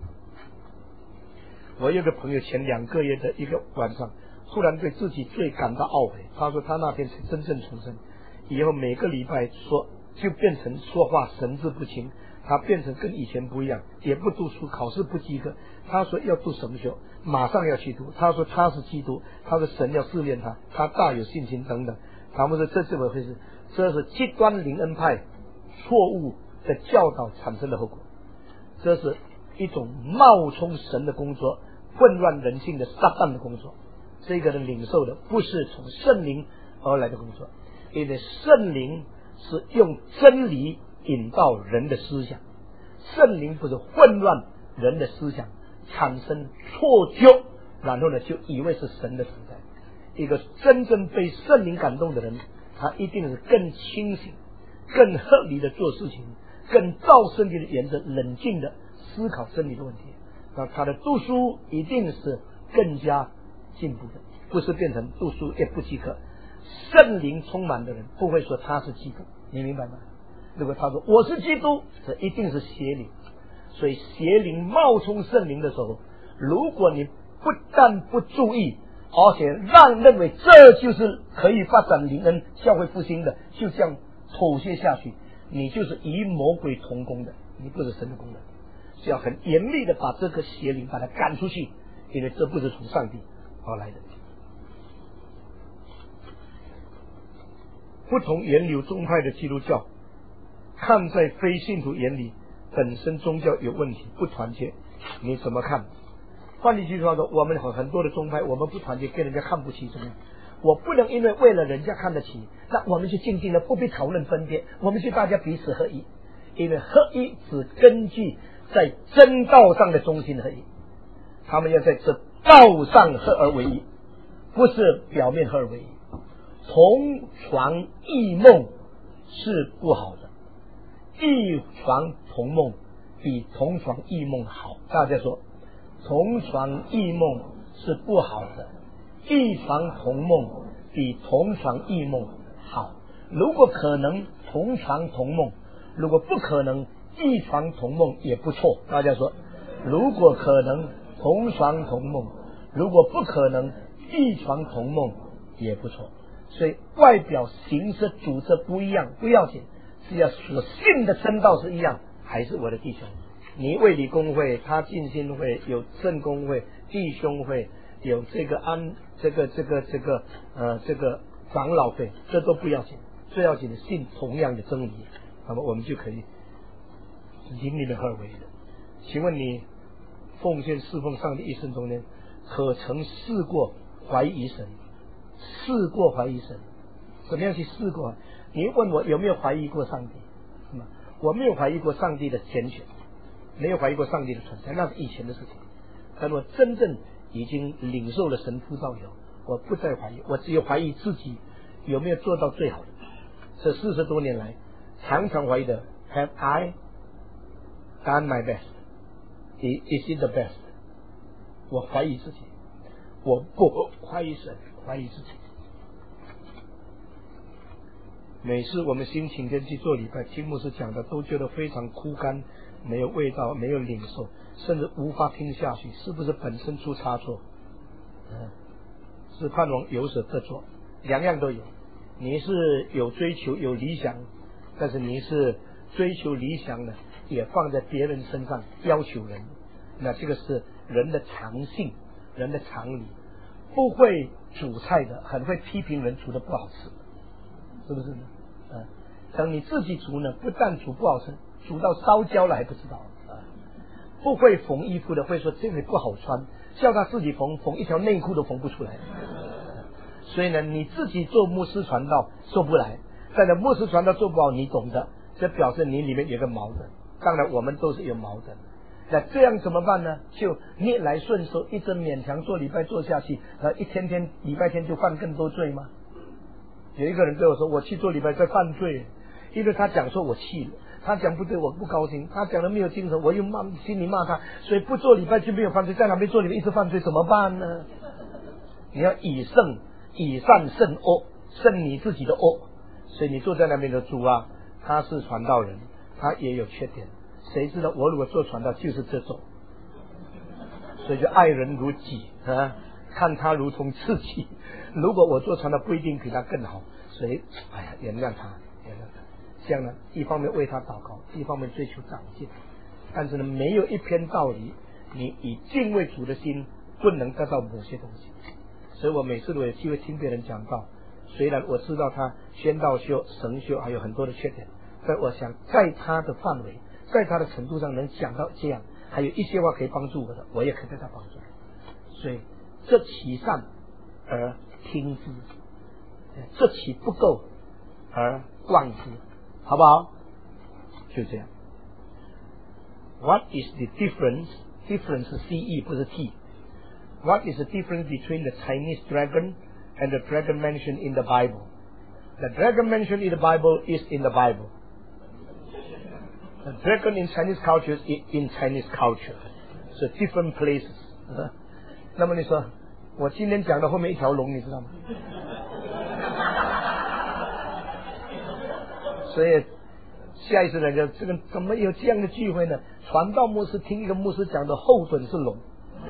我有个朋友前2个月的一个晚上，突然对自己最感到懊悔。他说他那天才真正重生，以后每个礼拜说就变成说话神志不清，他变成跟以前不一样，也不读书，考试不及格。他说要读神学，马上要去读。他说他是基督，他说神要试炼他，他大有信心等等。他们说这怎么回事？这是极端灵恩派错误的教导产生的后果，这是一种冒充神的工作，混乱人性的撒旦的工作。这个人领受的不是从圣灵而来的工作，因为圣灵是用真理引导人的思想，圣灵不是混乱人的思想，产生错觉，然后呢就以为是神的存在。一个真正被圣灵感动的人，他一定是更清醒，更合理的做事情，更照圣经的原则冷静的思考真理的问题。那他的读书一定是更加进步的，不是变成读书也不及格。圣灵充满的人不会说他是基督，你明白吗？如果他说我是基督，这一定是邪灵。所以邪灵冒充圣灵的时候，如果你不但不注意，而且认为这就是可以发展灵恩教会复兴的，就这样妥协下去，你就是与魔鬼同工的，你不是神的工人。是要很严厉的把这个邪灵把它赶出去，因为这不是从上帝而来的。不同源流宗派的基督教看在非信徒眼里本身宗教有问题，不团结，你怎么看？换句话说，我们很多的宗派我们不团结，跟人家看不起，怎么样？ 我不能因为为了人家看得起，那我们就静静的不必讨论分别，我们就大家彼此合一。因为合一只根据在真道上的中心合一，他们要在这道上合而为一，不是表面合而为一。同床异梦是不好的，异床同梦比同床异梦好。大家说同床异梦是不好的，异床同梦比同床异梦好。如果可能同床同梦，如果不可能异床同梦也不错。大家说如果可能同床同梦，如果不可能异床同梦也不错。所以外表形式组织不一样不要紧，只要所信的真道是一样。还是我的弟兄，你卫理公会，他浸信会，有正公会、弟兄会，有这个长老会，这都不要紧，最要紧的信同样的真理，那么我们就可以灵里面合而为一的。请问你奉献侍奉上帝一生中间，可曾试过怀疑神？试过怀疑神？怎么样去试过？你问我有没有怀疑过上帝？我没有怀疑过上帝的拣选，没有怀疑过上帝的存在，那是以前的事情。但我真正已经领受了神呼召以后，我不再怀疑，我只有怀疑自己有没有做到最好的。这40多年来常常怀疑的 Have I done my best? Is it the best? 我怀疑自己，我不怀疑神，怀疑自己。每次我们心情天去做礼拜，听牧师讲的都觉得非常枯干，没有味道，没有领受，甚至无法听下去。是不是本身出差错？是盼望有所得着，两样都有。你是有追求有理想，但是你是追求理想的也放在别人身上要求人，那这个是人的常性，人的常理。不会煮菜的很会批评人煮的不好吃，是不是呢？等你自己煮呢，不但煮不好吃，煮到烧焦了还不知道。不会缝衣服的会说这个不好穿，叫他自己缝一条内裤都缝不出来。所以呢，你自己做牧师传道做不来，但是牧师传道做不好，你懂得，这表示你里面有个矛盾。当然我们都是有矛盾，那这样怎么办呢？就逆来顺受，一直勉强做礼拜做下去，一天天礼拜天就犯更多罪吗？有一个人对我说，我去做礼拜在犯罪，因为他讲说我气了，他讲不对我不高兴，他讲的没有精神，我又心里骂他，所以不做礼拜就没有犯罪，在哪边做礼拜一直犯罪怎么办呢？你要以善胜恶，胜你自己的恶。所以你坐在那边的主啊，他是传道人，他也有缺点，谁知道我如果做传道就是这种，所以就爱人如己啊，看他如同自己。如果我做传道不一定比他更好，所以原谅他，这样呢，一方面为他祷告，一方面追求长进。但是呢，没有一篇道理你以敬畏主的心不能得到某些东西。所以我每次都有机会听别人讲道，虽然我知道他宣道修神修还有很多的缺点，但我想在他的范围，在他的程度上能讲到这样，还有一些话可以帮助我的，我也可以对他帮助。所以这其善而听之，这其不够而忘之，好不好？就这样。What is the difference? Difference 是 CE 不是 T。What is the difference between the Chinese dragon and the dragon mentioned in the Bible? The dragon mentioned in the Bible is in the Bible. The dragon in Chinese culture is in Chinese culture. So different places. 那么你说我今天讲的后面一条龙你知道吗？所以下一次人家这个怎么有这样的聚会呢？传道牧师听一个牧师讲的后盾是龙。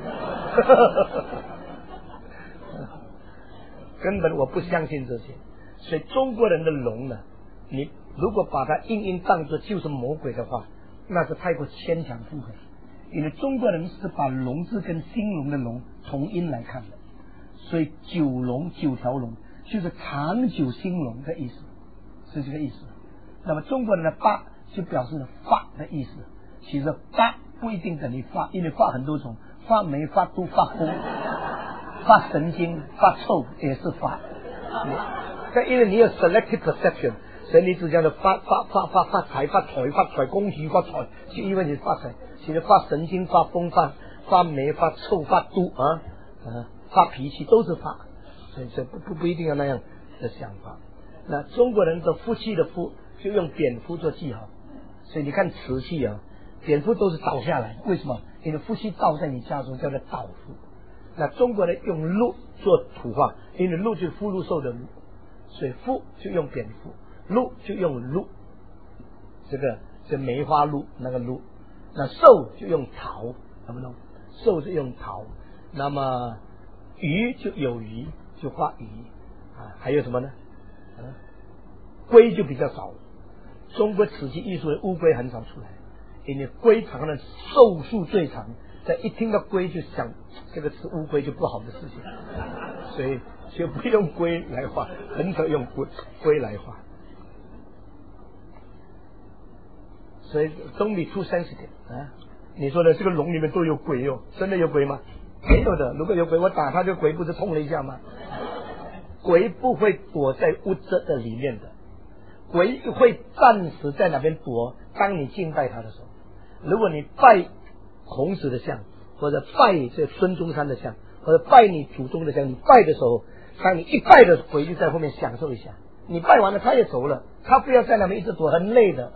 根本我不相信这些。所以中国人的龙呢，你如果把它硬当作就是魔鬼的话，那是太过牵强附会。因为中国人是把龙字跟兴隆的龙同音来看的，所以九条龙就是长久兴隆的意思，是这个意思。那么中国人的发就表示发的意思，其实发不一定等于发，因为发很多种，发霉、发度、发疯、发神经、发臭也是发， 但因为你有 selective perception， 所以你只讲的发财、发财、恭喜发财，就因为你发财，其实发神经、发疯、发霉、发臭、发毒发脾气都是发，所以这不一定要那样的想法。那中国人的夫妻的夫就用蝙蝠做记号，所以你看瓷器啊，蝙蝠都是倒下来，为什么？你的夫妻倒在你家中叫做倒伏。那中国人用鹿做土话，因为鹿就是福禄寿的鹿，所以夫就用蝙蝠，鹿就用鹿，这梅花鹿那个鹿，那寿就用桃，懂不懂？寿是用桃，那么鱼就有鱼，就画鱼啊，还有什么呢？龟就比较少，中国瓷器艺术的乌龟很少出来，因为龟常常寿数最长。在一听到龟就想这个吃乌龟就不好的事情，所以就不用龟来画，很少用龟来画。所以don't be too sensitive啊！你说的这个笼里面都有鬼哦，真的有鬼吗？没有的，如果有鬼，我打他，这鬼不是痛了一下吗？鬼不会躲在屋子的里面的，鬼会暂时在哪边躲？当你敬拜他的时候，如果你拜孔子的像，或者拜这孙中山的像，或者拜你祖宗的像，你拜的时候，当你一拜的鬼就在后面享受一下，你拜完了他也走了，他不要在那边一直躲，很累的。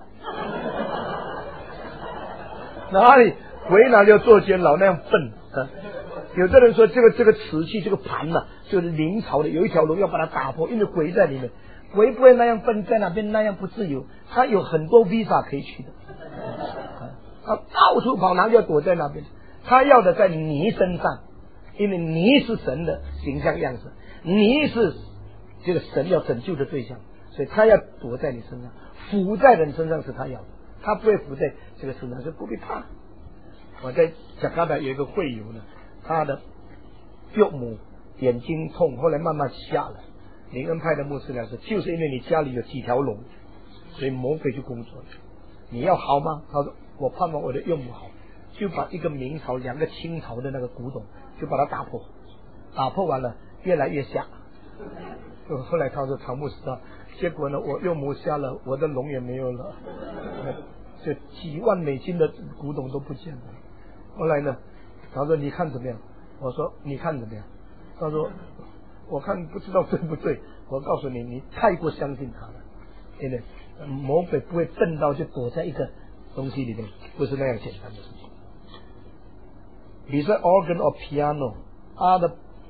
哪里鬼哪里要做监牢那样笨啊？有的人说这个瓷器这个盘呢，就是明朝的，有一条龙要把它打破，因为鬼在里面，鬼不会那样笨，在那边那样不自由，他有很多 visa 可以去的。他到处跑，哪里要躲在那边？他要的在你身上，因为你是神的形象样式，你是这个神要拯救的对象，所以他要躲在你身上，伏在人身上是他要的，他不会伏在这个身上，所以不必怕。我在加卡达有一个会友呢，他的岳母眼睛痛，后来慢慢瞎了。灵恩派的牧师来说，就是因为你家里有几条龙，所以魔鬼就工作了。你要好吗？他说我盼望我的岳母好，就把一个明朝2个清朝的那个古董就把它打破，打破完了越来越瞎。后来他说唐牧师啊，结果呢我岳母瞎了，我的龙也没有了，这几万美金的古董都不见了。后来呢他说你看怎么样？我说你看怎么样？他说我看不知道对不对，我告诉你，你太过相信他了，因为魔鬼不会笨到就躲在一个东西里面，不是那样简单的事情。比如说 organ or piano other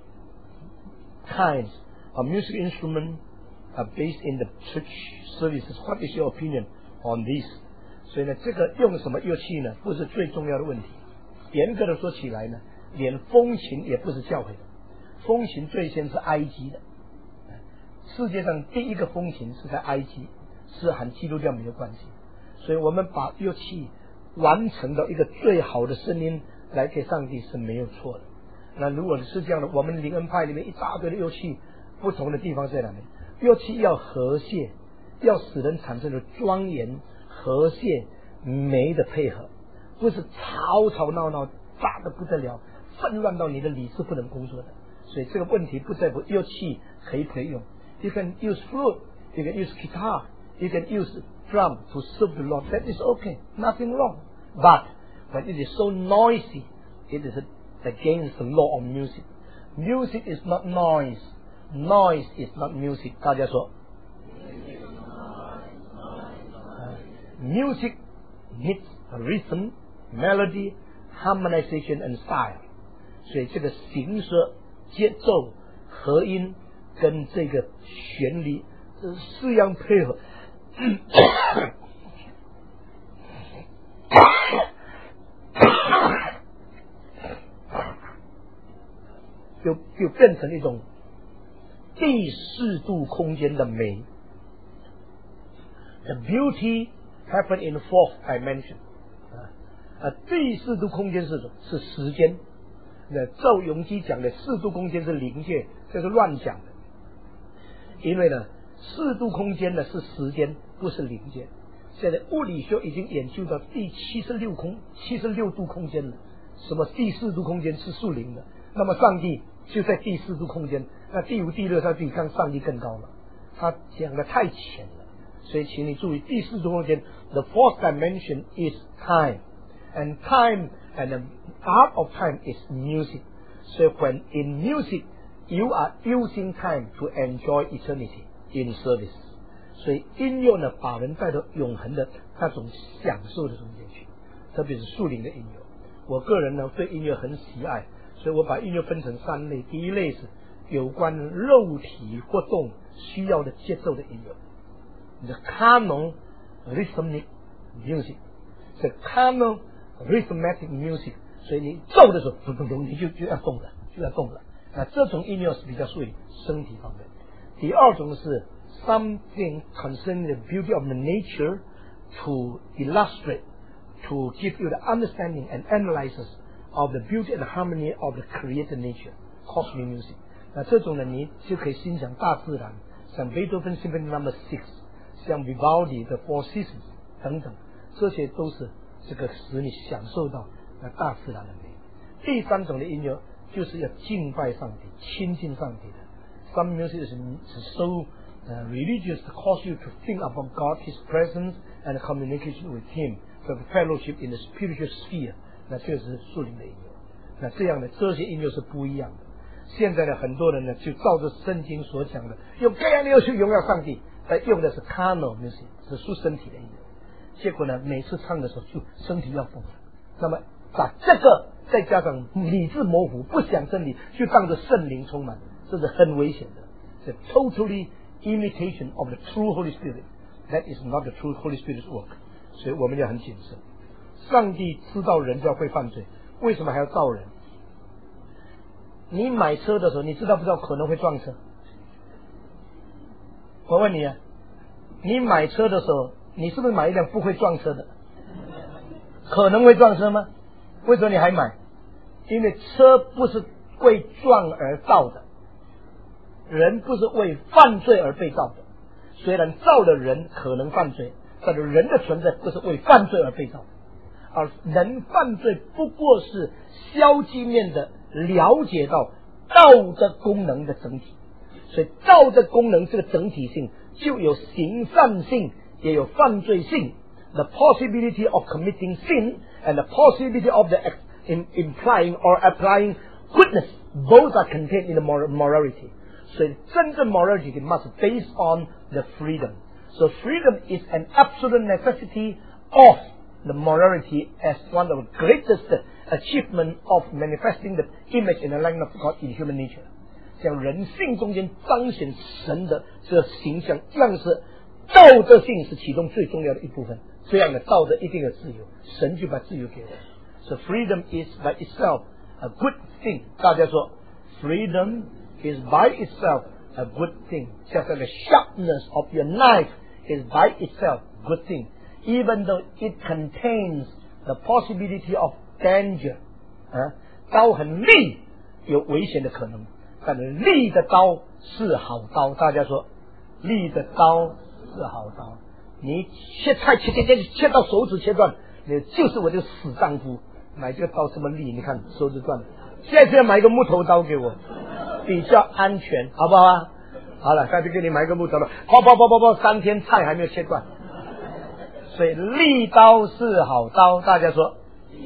kinds of music instrument are based in the church services. What is your opinion on this? 所以呢，这个用什么乐器呢，不是最重要的问题。严格的说起来呢，连风琴也不是教会的，风琴最先是埃及的，世界上第一个风琴是在埃及，是和基督教没有关系。所以我们把乐器完成到一个最好的声音来给上帝是没有错的。那如果是这样的，我们灵恩派里面一大堆的乐器，不同的地方在哪里？乐器要和谐，要使人产生的庄严、和谐、美的配合，不是吵吵闹闹、炸得不得了、纷乱到你的理智不能工作的。所以这个问题不在乎乐器可以不可以用。You can use flute, you can use guitar, you can use drum to serve the Lord. That is okay, nothing wrong. But when it is so noisy, it is against the law of music. Music is not noise. Noise is not music. 大家说 Music needs rhythm, melody, harmonization and style. 所以这个形色、节奏、和音跟这个旋律四样配合就变成一种第四度空间的美。 The beauty happen in fourth dimension. 第四度空间是什么？是时间。那赵永基讲的四度空间是灵界，这是乱讲的。因为呢，四度空间呢是时间，不是灵界。现在物理学已经研究到第76度空间了。什么第四度空间是属灵的？那么上帝就在第四度空间。那第五、第六，它比刚上帝更高了。他讲的太浅了，所以请你注意，第四度空间 ，the fourth dimension is time, and time and the art of time is music. So when in music, you are using time to enjoy eternity in service. 所以音乐呢，把人带到永恒的那种享受的中间去，特别是属灵的音乐。我个人呢对音乐很喜爱，所以我把音乐分成三类。第一类是有关肉体活动需要的节奏的音乐 ，the carnal rhythmic music， the carnal rhythmic music。所以你奏的时候，咚咚咚，你就要动了，就要动了。那这种音乐是比较属于身体方面。第二种是 something concerning the beauty of the nature to illustrate, to give you the understanding and analysis of the beauty and the harmony of the created nature, cosmic music。那这种呢，你就可以欣赏大自然，像贝多芬 Symphony No. 6，像 Vivaldi 的 Four Seasons 等等，这些都是这个使你享受到那大自然的美。第三种的音乐就是要敬拜上帝、亲近上帝的。Some music is so religious to cause you to think about God, His presence, and communication with Him, for fellowship in the spiritual sphere。那这是属灵的音乐。那这样的这些音乐是不一样的。现在的很多人呢，就照着圣经所讲的，用各样的乐去荣耀上帝，但用的是 carnal music， 是属身体的音乐。结果呢，每次唱的时候就身体要疯了。那么把这个再加上理智模糊、不想真理，就当着圣灵充满，这是很危险的。是 totally imitation of the true Holy Spirit. That is not the true Holy Spirit's work. 所以我们要很谨慎。上帝知道人就要会犯罪，为什么还要造人？你买车的时候，你知道不知道可能会撞车？我问你啊，你买车的时候，你是不是买一辆不会撞车的？可能会撞车吗？为什么你还买？因为车不是为撞而造的，人不是为犯罪而被造的。虽然造的人可能犯罪，但是人的存在不是为犯罪而被造的，而人犯罪不过是消极面的了解到道德功能的整体。所以道德功能这个整体性就有行善性，也有犯罪性。The possibility of committing sin and the possibility of the implying or applying goodness, both are contained in the morality. 所以真正 morality must be based on the freedom. So freedom is an absolute necessity of the morality as one of the greatest achievement of manifesting the image and the likeness of God in human nature. 像人性中间彰显神的这个形象，这样是道德性是其中最重要的一部分。这样的道德一定有自由，神就把自由给我们。So freedom is by itself a good thing. 大家说 freedom is by itself a good thing. Just like the sharpness of your knife is by itself a good thing, even though it contains the possibility of danger. 刀很利，有危险的可能，但是利的刀是好刀。大家说利的刀是好刀。你切菜切到手指切断，你就是我这个死丈夫。买这个刀这么利，你看手指断了。现在买一个木头刀给我，比较安全，好不好啊？好了，下次给你买一个木头刀，跑，3天菜还没有切断。所以利刀是好刀，大家说，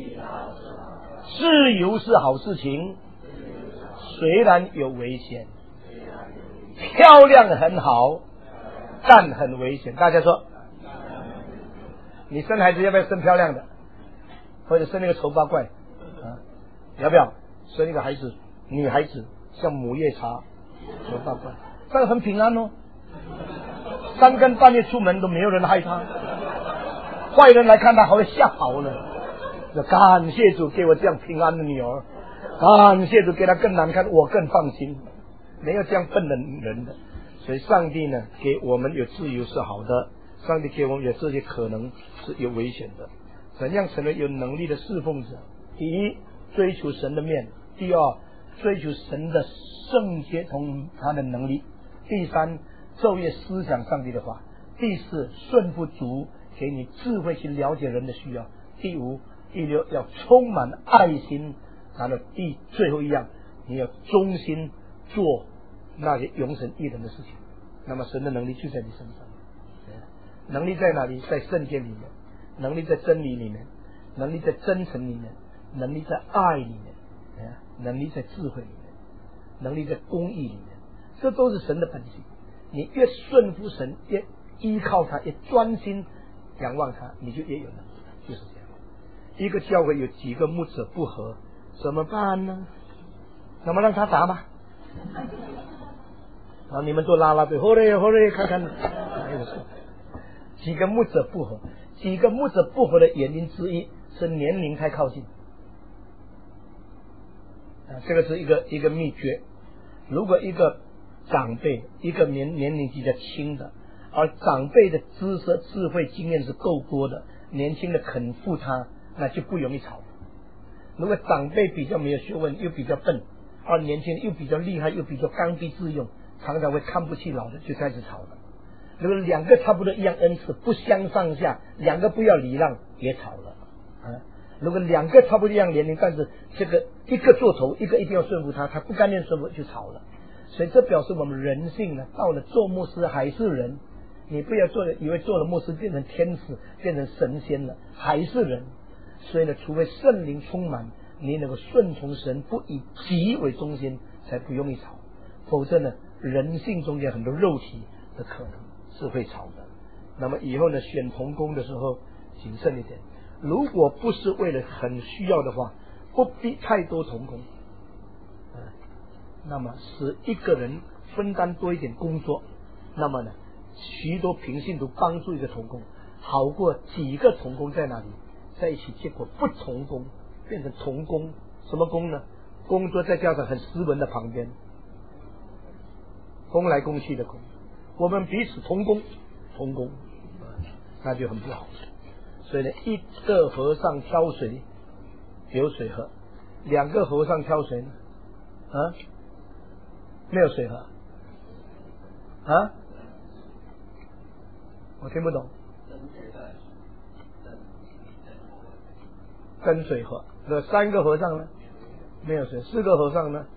自由是好事情，虽然有危险，漂亮很好，但很危险。大家说。你生孩子要不要生漂亮的，或者生那个丑八怪要不要生一个孩子女孩子像母夜叉丑八怪，但是很平安哦，3更半夜出门都没有人害他，坏人来看他还会吓跑了。感谢主给我这样平安的女儿，感谢主给他更难看我更放心，没有这样笨的人的。所以上帝呢给我们有自由是好的，上帝给我们有这些可能是有危险的。怎样成为有能力的侍奉者？第一，追求神的面；第二，追求神的圣洁同他的能力；第三，昼夜思想上帝的话；第四，顺服主，给你智慧去了解人的需要；第五、第六，要充满爱心；然后最后一样， 你要忠心做那些永神益人的事情，那么神的能力就在你身上。能力在哪里？在圣经里面，能力在真理里面，能力在真诚里面，能力在爱里面，能力在智慧里面，能力在公义里面，这都是神的本性。你越顺服神，越依靠他，越专心仰望他，你就越有能力，就是这样。一个教会有几个牧者不合，怎么办呢？那么让他打吧。然后你们做拉拉队，后来看看，几个牧者不合，几个牧者不合的原因之一是年龄太靠近。这个是一个秘诀。如果一个长辈，一个年龄比较轻的，而长辈的知识、智慧、经验是够多的，年轻的肯负他，那就不容易吵。如果长辈比较没有学问，又比较笨，而年轻人又比较厉害，又比较刚愎自用，常常会看不起老的，就开始吵了。如果两个差不多一样恩赐，不相上下，两个不要礼让，也吵了。如果两个差不多一样年龄，但是这个一个做头，一个一定要顺服他，他不甘愿顺服就吵了。所以这表示我们人性呢，到了做牧师还是人，你不要以为做了牧师变成天使，变成神仙了，还是人。所以呢，除非圣灵充满，你能够顺从神，不以己为中心，才不容易吵。否则呢，人性中间很多肉体的可能是会吵的。那么以后呢，选同工的时候谨慎一点，如果不是为了很需要的话，不必太多同工。那么使一个人分担多一点工作，那么呢，许多平信徒帮助一个同工，好过几个同工在哪里在一起，结果不同工变成同工。什么工呢？工作再加上很斯文的旁边，攻来攻去的攻。我们彼此同工，那就很不好。所以呢，一个和尚挑水有水喝，两个和尚挑水呢，没有水喝我听不懂。跟水喝，那三个和尚呢？没有水。四个和尚呢？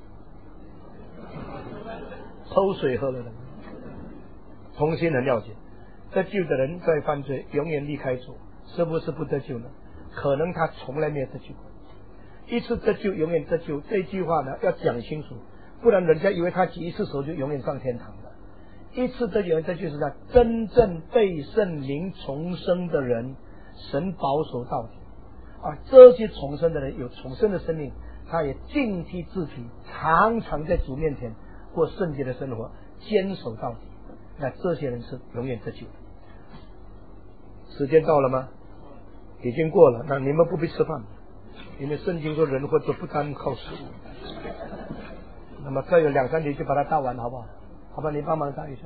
偷水喝了的。同心很了解，得救的人在犯罪，永远离开主，是不是不得救呢？可能他从来没有得救过。一次得救，永远得救，这句话呢要讲清楚，不然人家以为他举一次手就永远上天堂了。一次得救，这就是他真正被圣灵重生的人，神保守到底。这些重生的人有重生的生命，他也警惕自己，常常在主面前过圣洁的生活，坚守到底。那这些人是永远得救的。时间到了吗？已经过了，那你们不必吃饭，因为圣经说人活着不单靠食物。那么再有2-3题就把它答完，好不好？好吧，你帮忙答一下。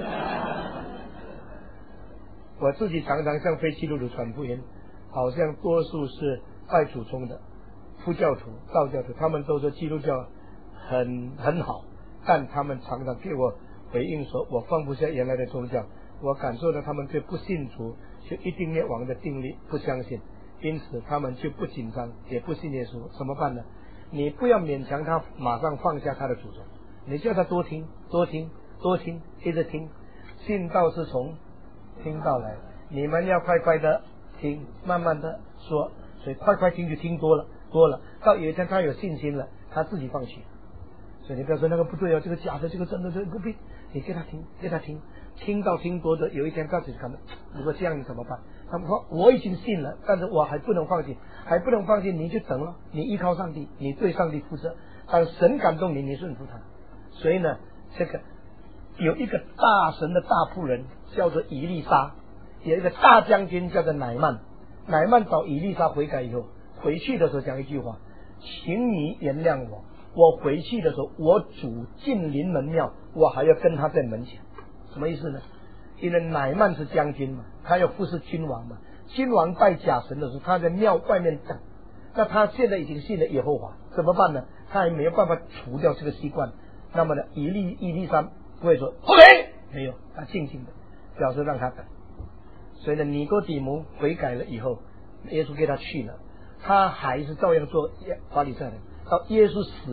我自己常常向非基督徒传福音，好像多数是拜祖宗的佛教徒、道教徒，他们都说基督教很好，但他们常常给我回应说，我放不下原来的宗教，我感受到他们对不信主就一定灭亡的定律不相信，因此他们就不紧张，也不信耶稣。怎么办呢？你不要勉强他马上放下他的祖宗，你叫他多听，一直听。信道是从听道来，你们要快快的听，慢慢的说，所以快听就听多了，到有一天他有信心了，他自己放弃。所以你不要说那个不对这个假的，这个真的，这个不必，你给他听，听到听多的，有一天他自己看到，如果这样你怎么办？他们说我已经信了，但是我还不能放弃，你就等了，你依靠上帝，你对上帝负责，但神感动你，你顺服他。所以呢，这个有一个大神的大仆人叫做以利沙，有一个大将军叫做乃曼找以利沙悔改以后，回去的时候讲一句话，请你原谅我回去的时候，我主进临门庙，我还要跟他在门前。什么意思呢？因为乃曼是将军嘛，他要服侍君王嘛，君王拜假神的时候，他在庙外面等。那他现在已经信了耶和华，怎么办呢？他还没有办法除掉这个习惯。那么呢，以利沙不会说 OK， 没有，他静静的表示让他等。所以呢，尼哥底母悔改了以后，耶稣给他去了，他还是照样做法利赛人。到耶稣死了，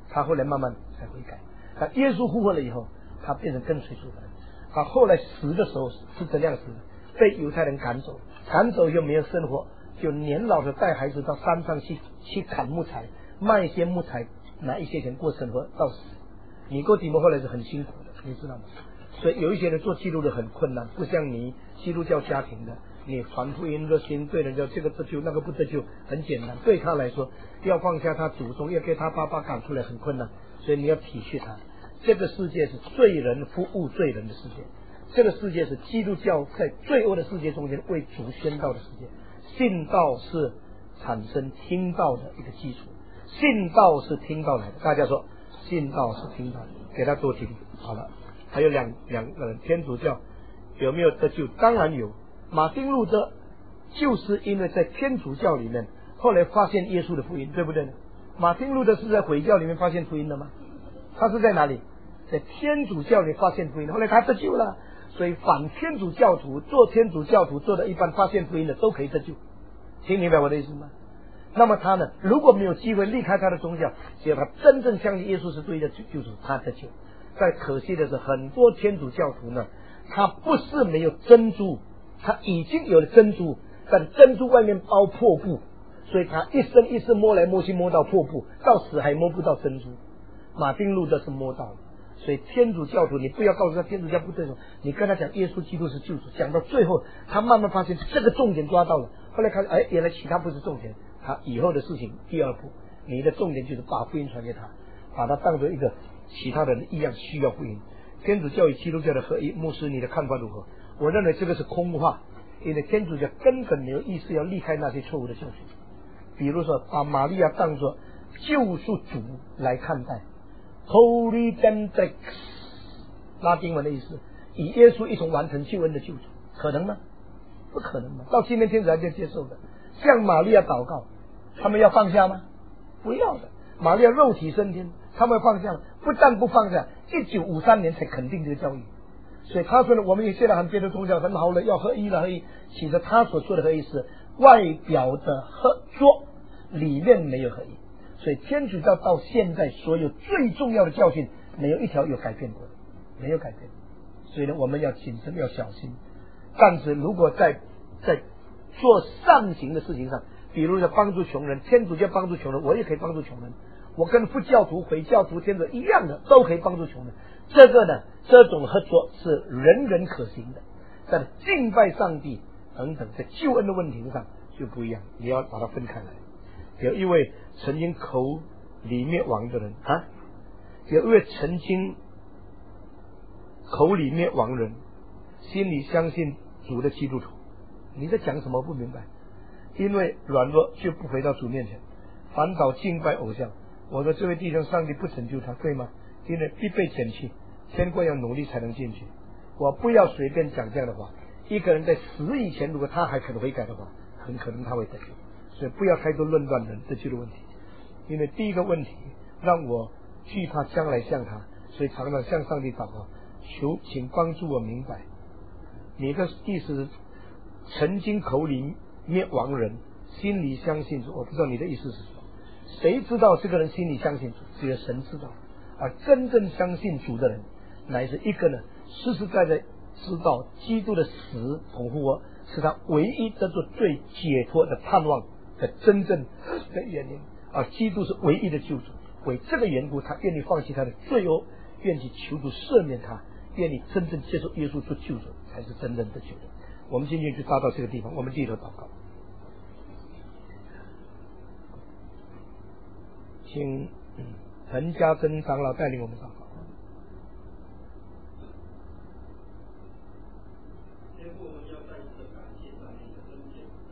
他后来慢慢才悔改。他耶稣复活了以后，他变成跟随主的人。他后来死的时候是怎样死的？被犹太人赶走，赶走又没有生活，就年老的带孩子到山上去砍木材，卖一些木材，拿一些钱过生活到死。尼哥底母后来是很辛苦的，你知道吗？所以有一些人做基督的很困难，不像你基督教家庭的，你传福音热心，对人家这个得救那个不得救，很简单。对他来说，要放下他祖宗，要给他爸爸赶出来很困难，所以你要体恤他。这个世界是罪人服务罪人的世界，这个世界是基督教在罪恶的世界中间为主宣道的世界。信道是产生听道的一个基础，信道是听道来的。大家说信道是听道，给他多听好了。还有两个人，天主教有没有得救？当然有。马丁路德就是因为在天主教里面后来发现耶稣的福音，对不对呢？马丁路德是在回教里面发现福音的吗？他是在哪里？在天主教里发现福音，后来他得救了。所以反天主教徒做天主教徒做的一般发现福音的都可以得救，听明白我的意思吗？那么他呢，如果没有机会离开他的宗教，只要他真正相信耶稣是对的救主，他得救。但可惜的是，很多天主教徒呢，他不是没有珍珠，他已经有了珍珠，但珍珠外面包破布，所以他一生一世摸来摸去摸到破布，到死还摸不到珍珠。马丁路德是摸到了。所以天主教徒，你不要告诉他天主教不对，你跟他讲耶稣基督是救主，讲到最后他慢慢发现这个重点抓到了，后来看原来其他不是重点，他以后的事情第二步，你的重点就是把福音传给他，把他当作一个其他人一样需要福音。天主教与基督教的合一，牧师你的看法如何？我认为这个是空话，因为天主教根本没有意识要离开那些错误的教训，比如说把玛利亚当作救赎主来看待，Holy Benedictus， 拉丁文的意思，以耶稣一同完成救恩的救主，可能吗？不可能吗？到今天天主还在接受的。向玛利亚祷告，他们要放下吗？不要的。玛利亚肉体升天，他们放下吗？不但不放下，1953年才肯定这个教育。所以他说呢，我们现在很别的宗教很好了，要合一了，合一。其实他所说的合一是外表的合作，里面没有合一。所以天主教到现在所有最重要的教训，没有一条有改变过的，没有改变。所以呢，我们要谨慎，要小心。但是如果在做善行的事情上，比如说帮助穷人，天主教帮助穷人，我也可以帮助穷人。我跟佛教徒、回教徒、天主一样的，都可以帮助穷人。这个呢，这种合作是人人可行的。在敬拜上帝等等，在救恩的问题上就不一样，你要把它分开来。有一位曾经口里灭亡的人啊，有一位曾经口里灭亡人，心里相信主的基督徒。你在讲什么？不明白。因为软弱就不回到主面前，反倒敬拜偶像。我说这位弟兄，上帝不拯救他，对吗？因为必被剪去，天国要努力才能进去。我不要随便讲这样的话。一个人在死以前，如果他还肯悔改的话，很可能他会得救。所以不要太多论断人得救的问题。因为第一个问题让我惧怕将来像他，所以常常向上帝祷告，求请帮助我明白你的意思是曾经口里灭亡人，心里相信主。我不知道你的意思是什么。谁知道这个人心里相信主？只有神知道。而真正相信主的人，乃是一个呢实实在在知道基督的死同复活是他唯一得做最解脱的盼望的真正的原因。而基督是唯一的救主，为这个缘故，他愿意放弃他的罪恶，愿意求主赦免他，愿意真正接受耶稣做救主，才是真正的救主。我们今天就达到这个地方，我们低头祷告。请陈家珍长老带领我们祷告。 天父，我们要再一次感谢上帝的恩典。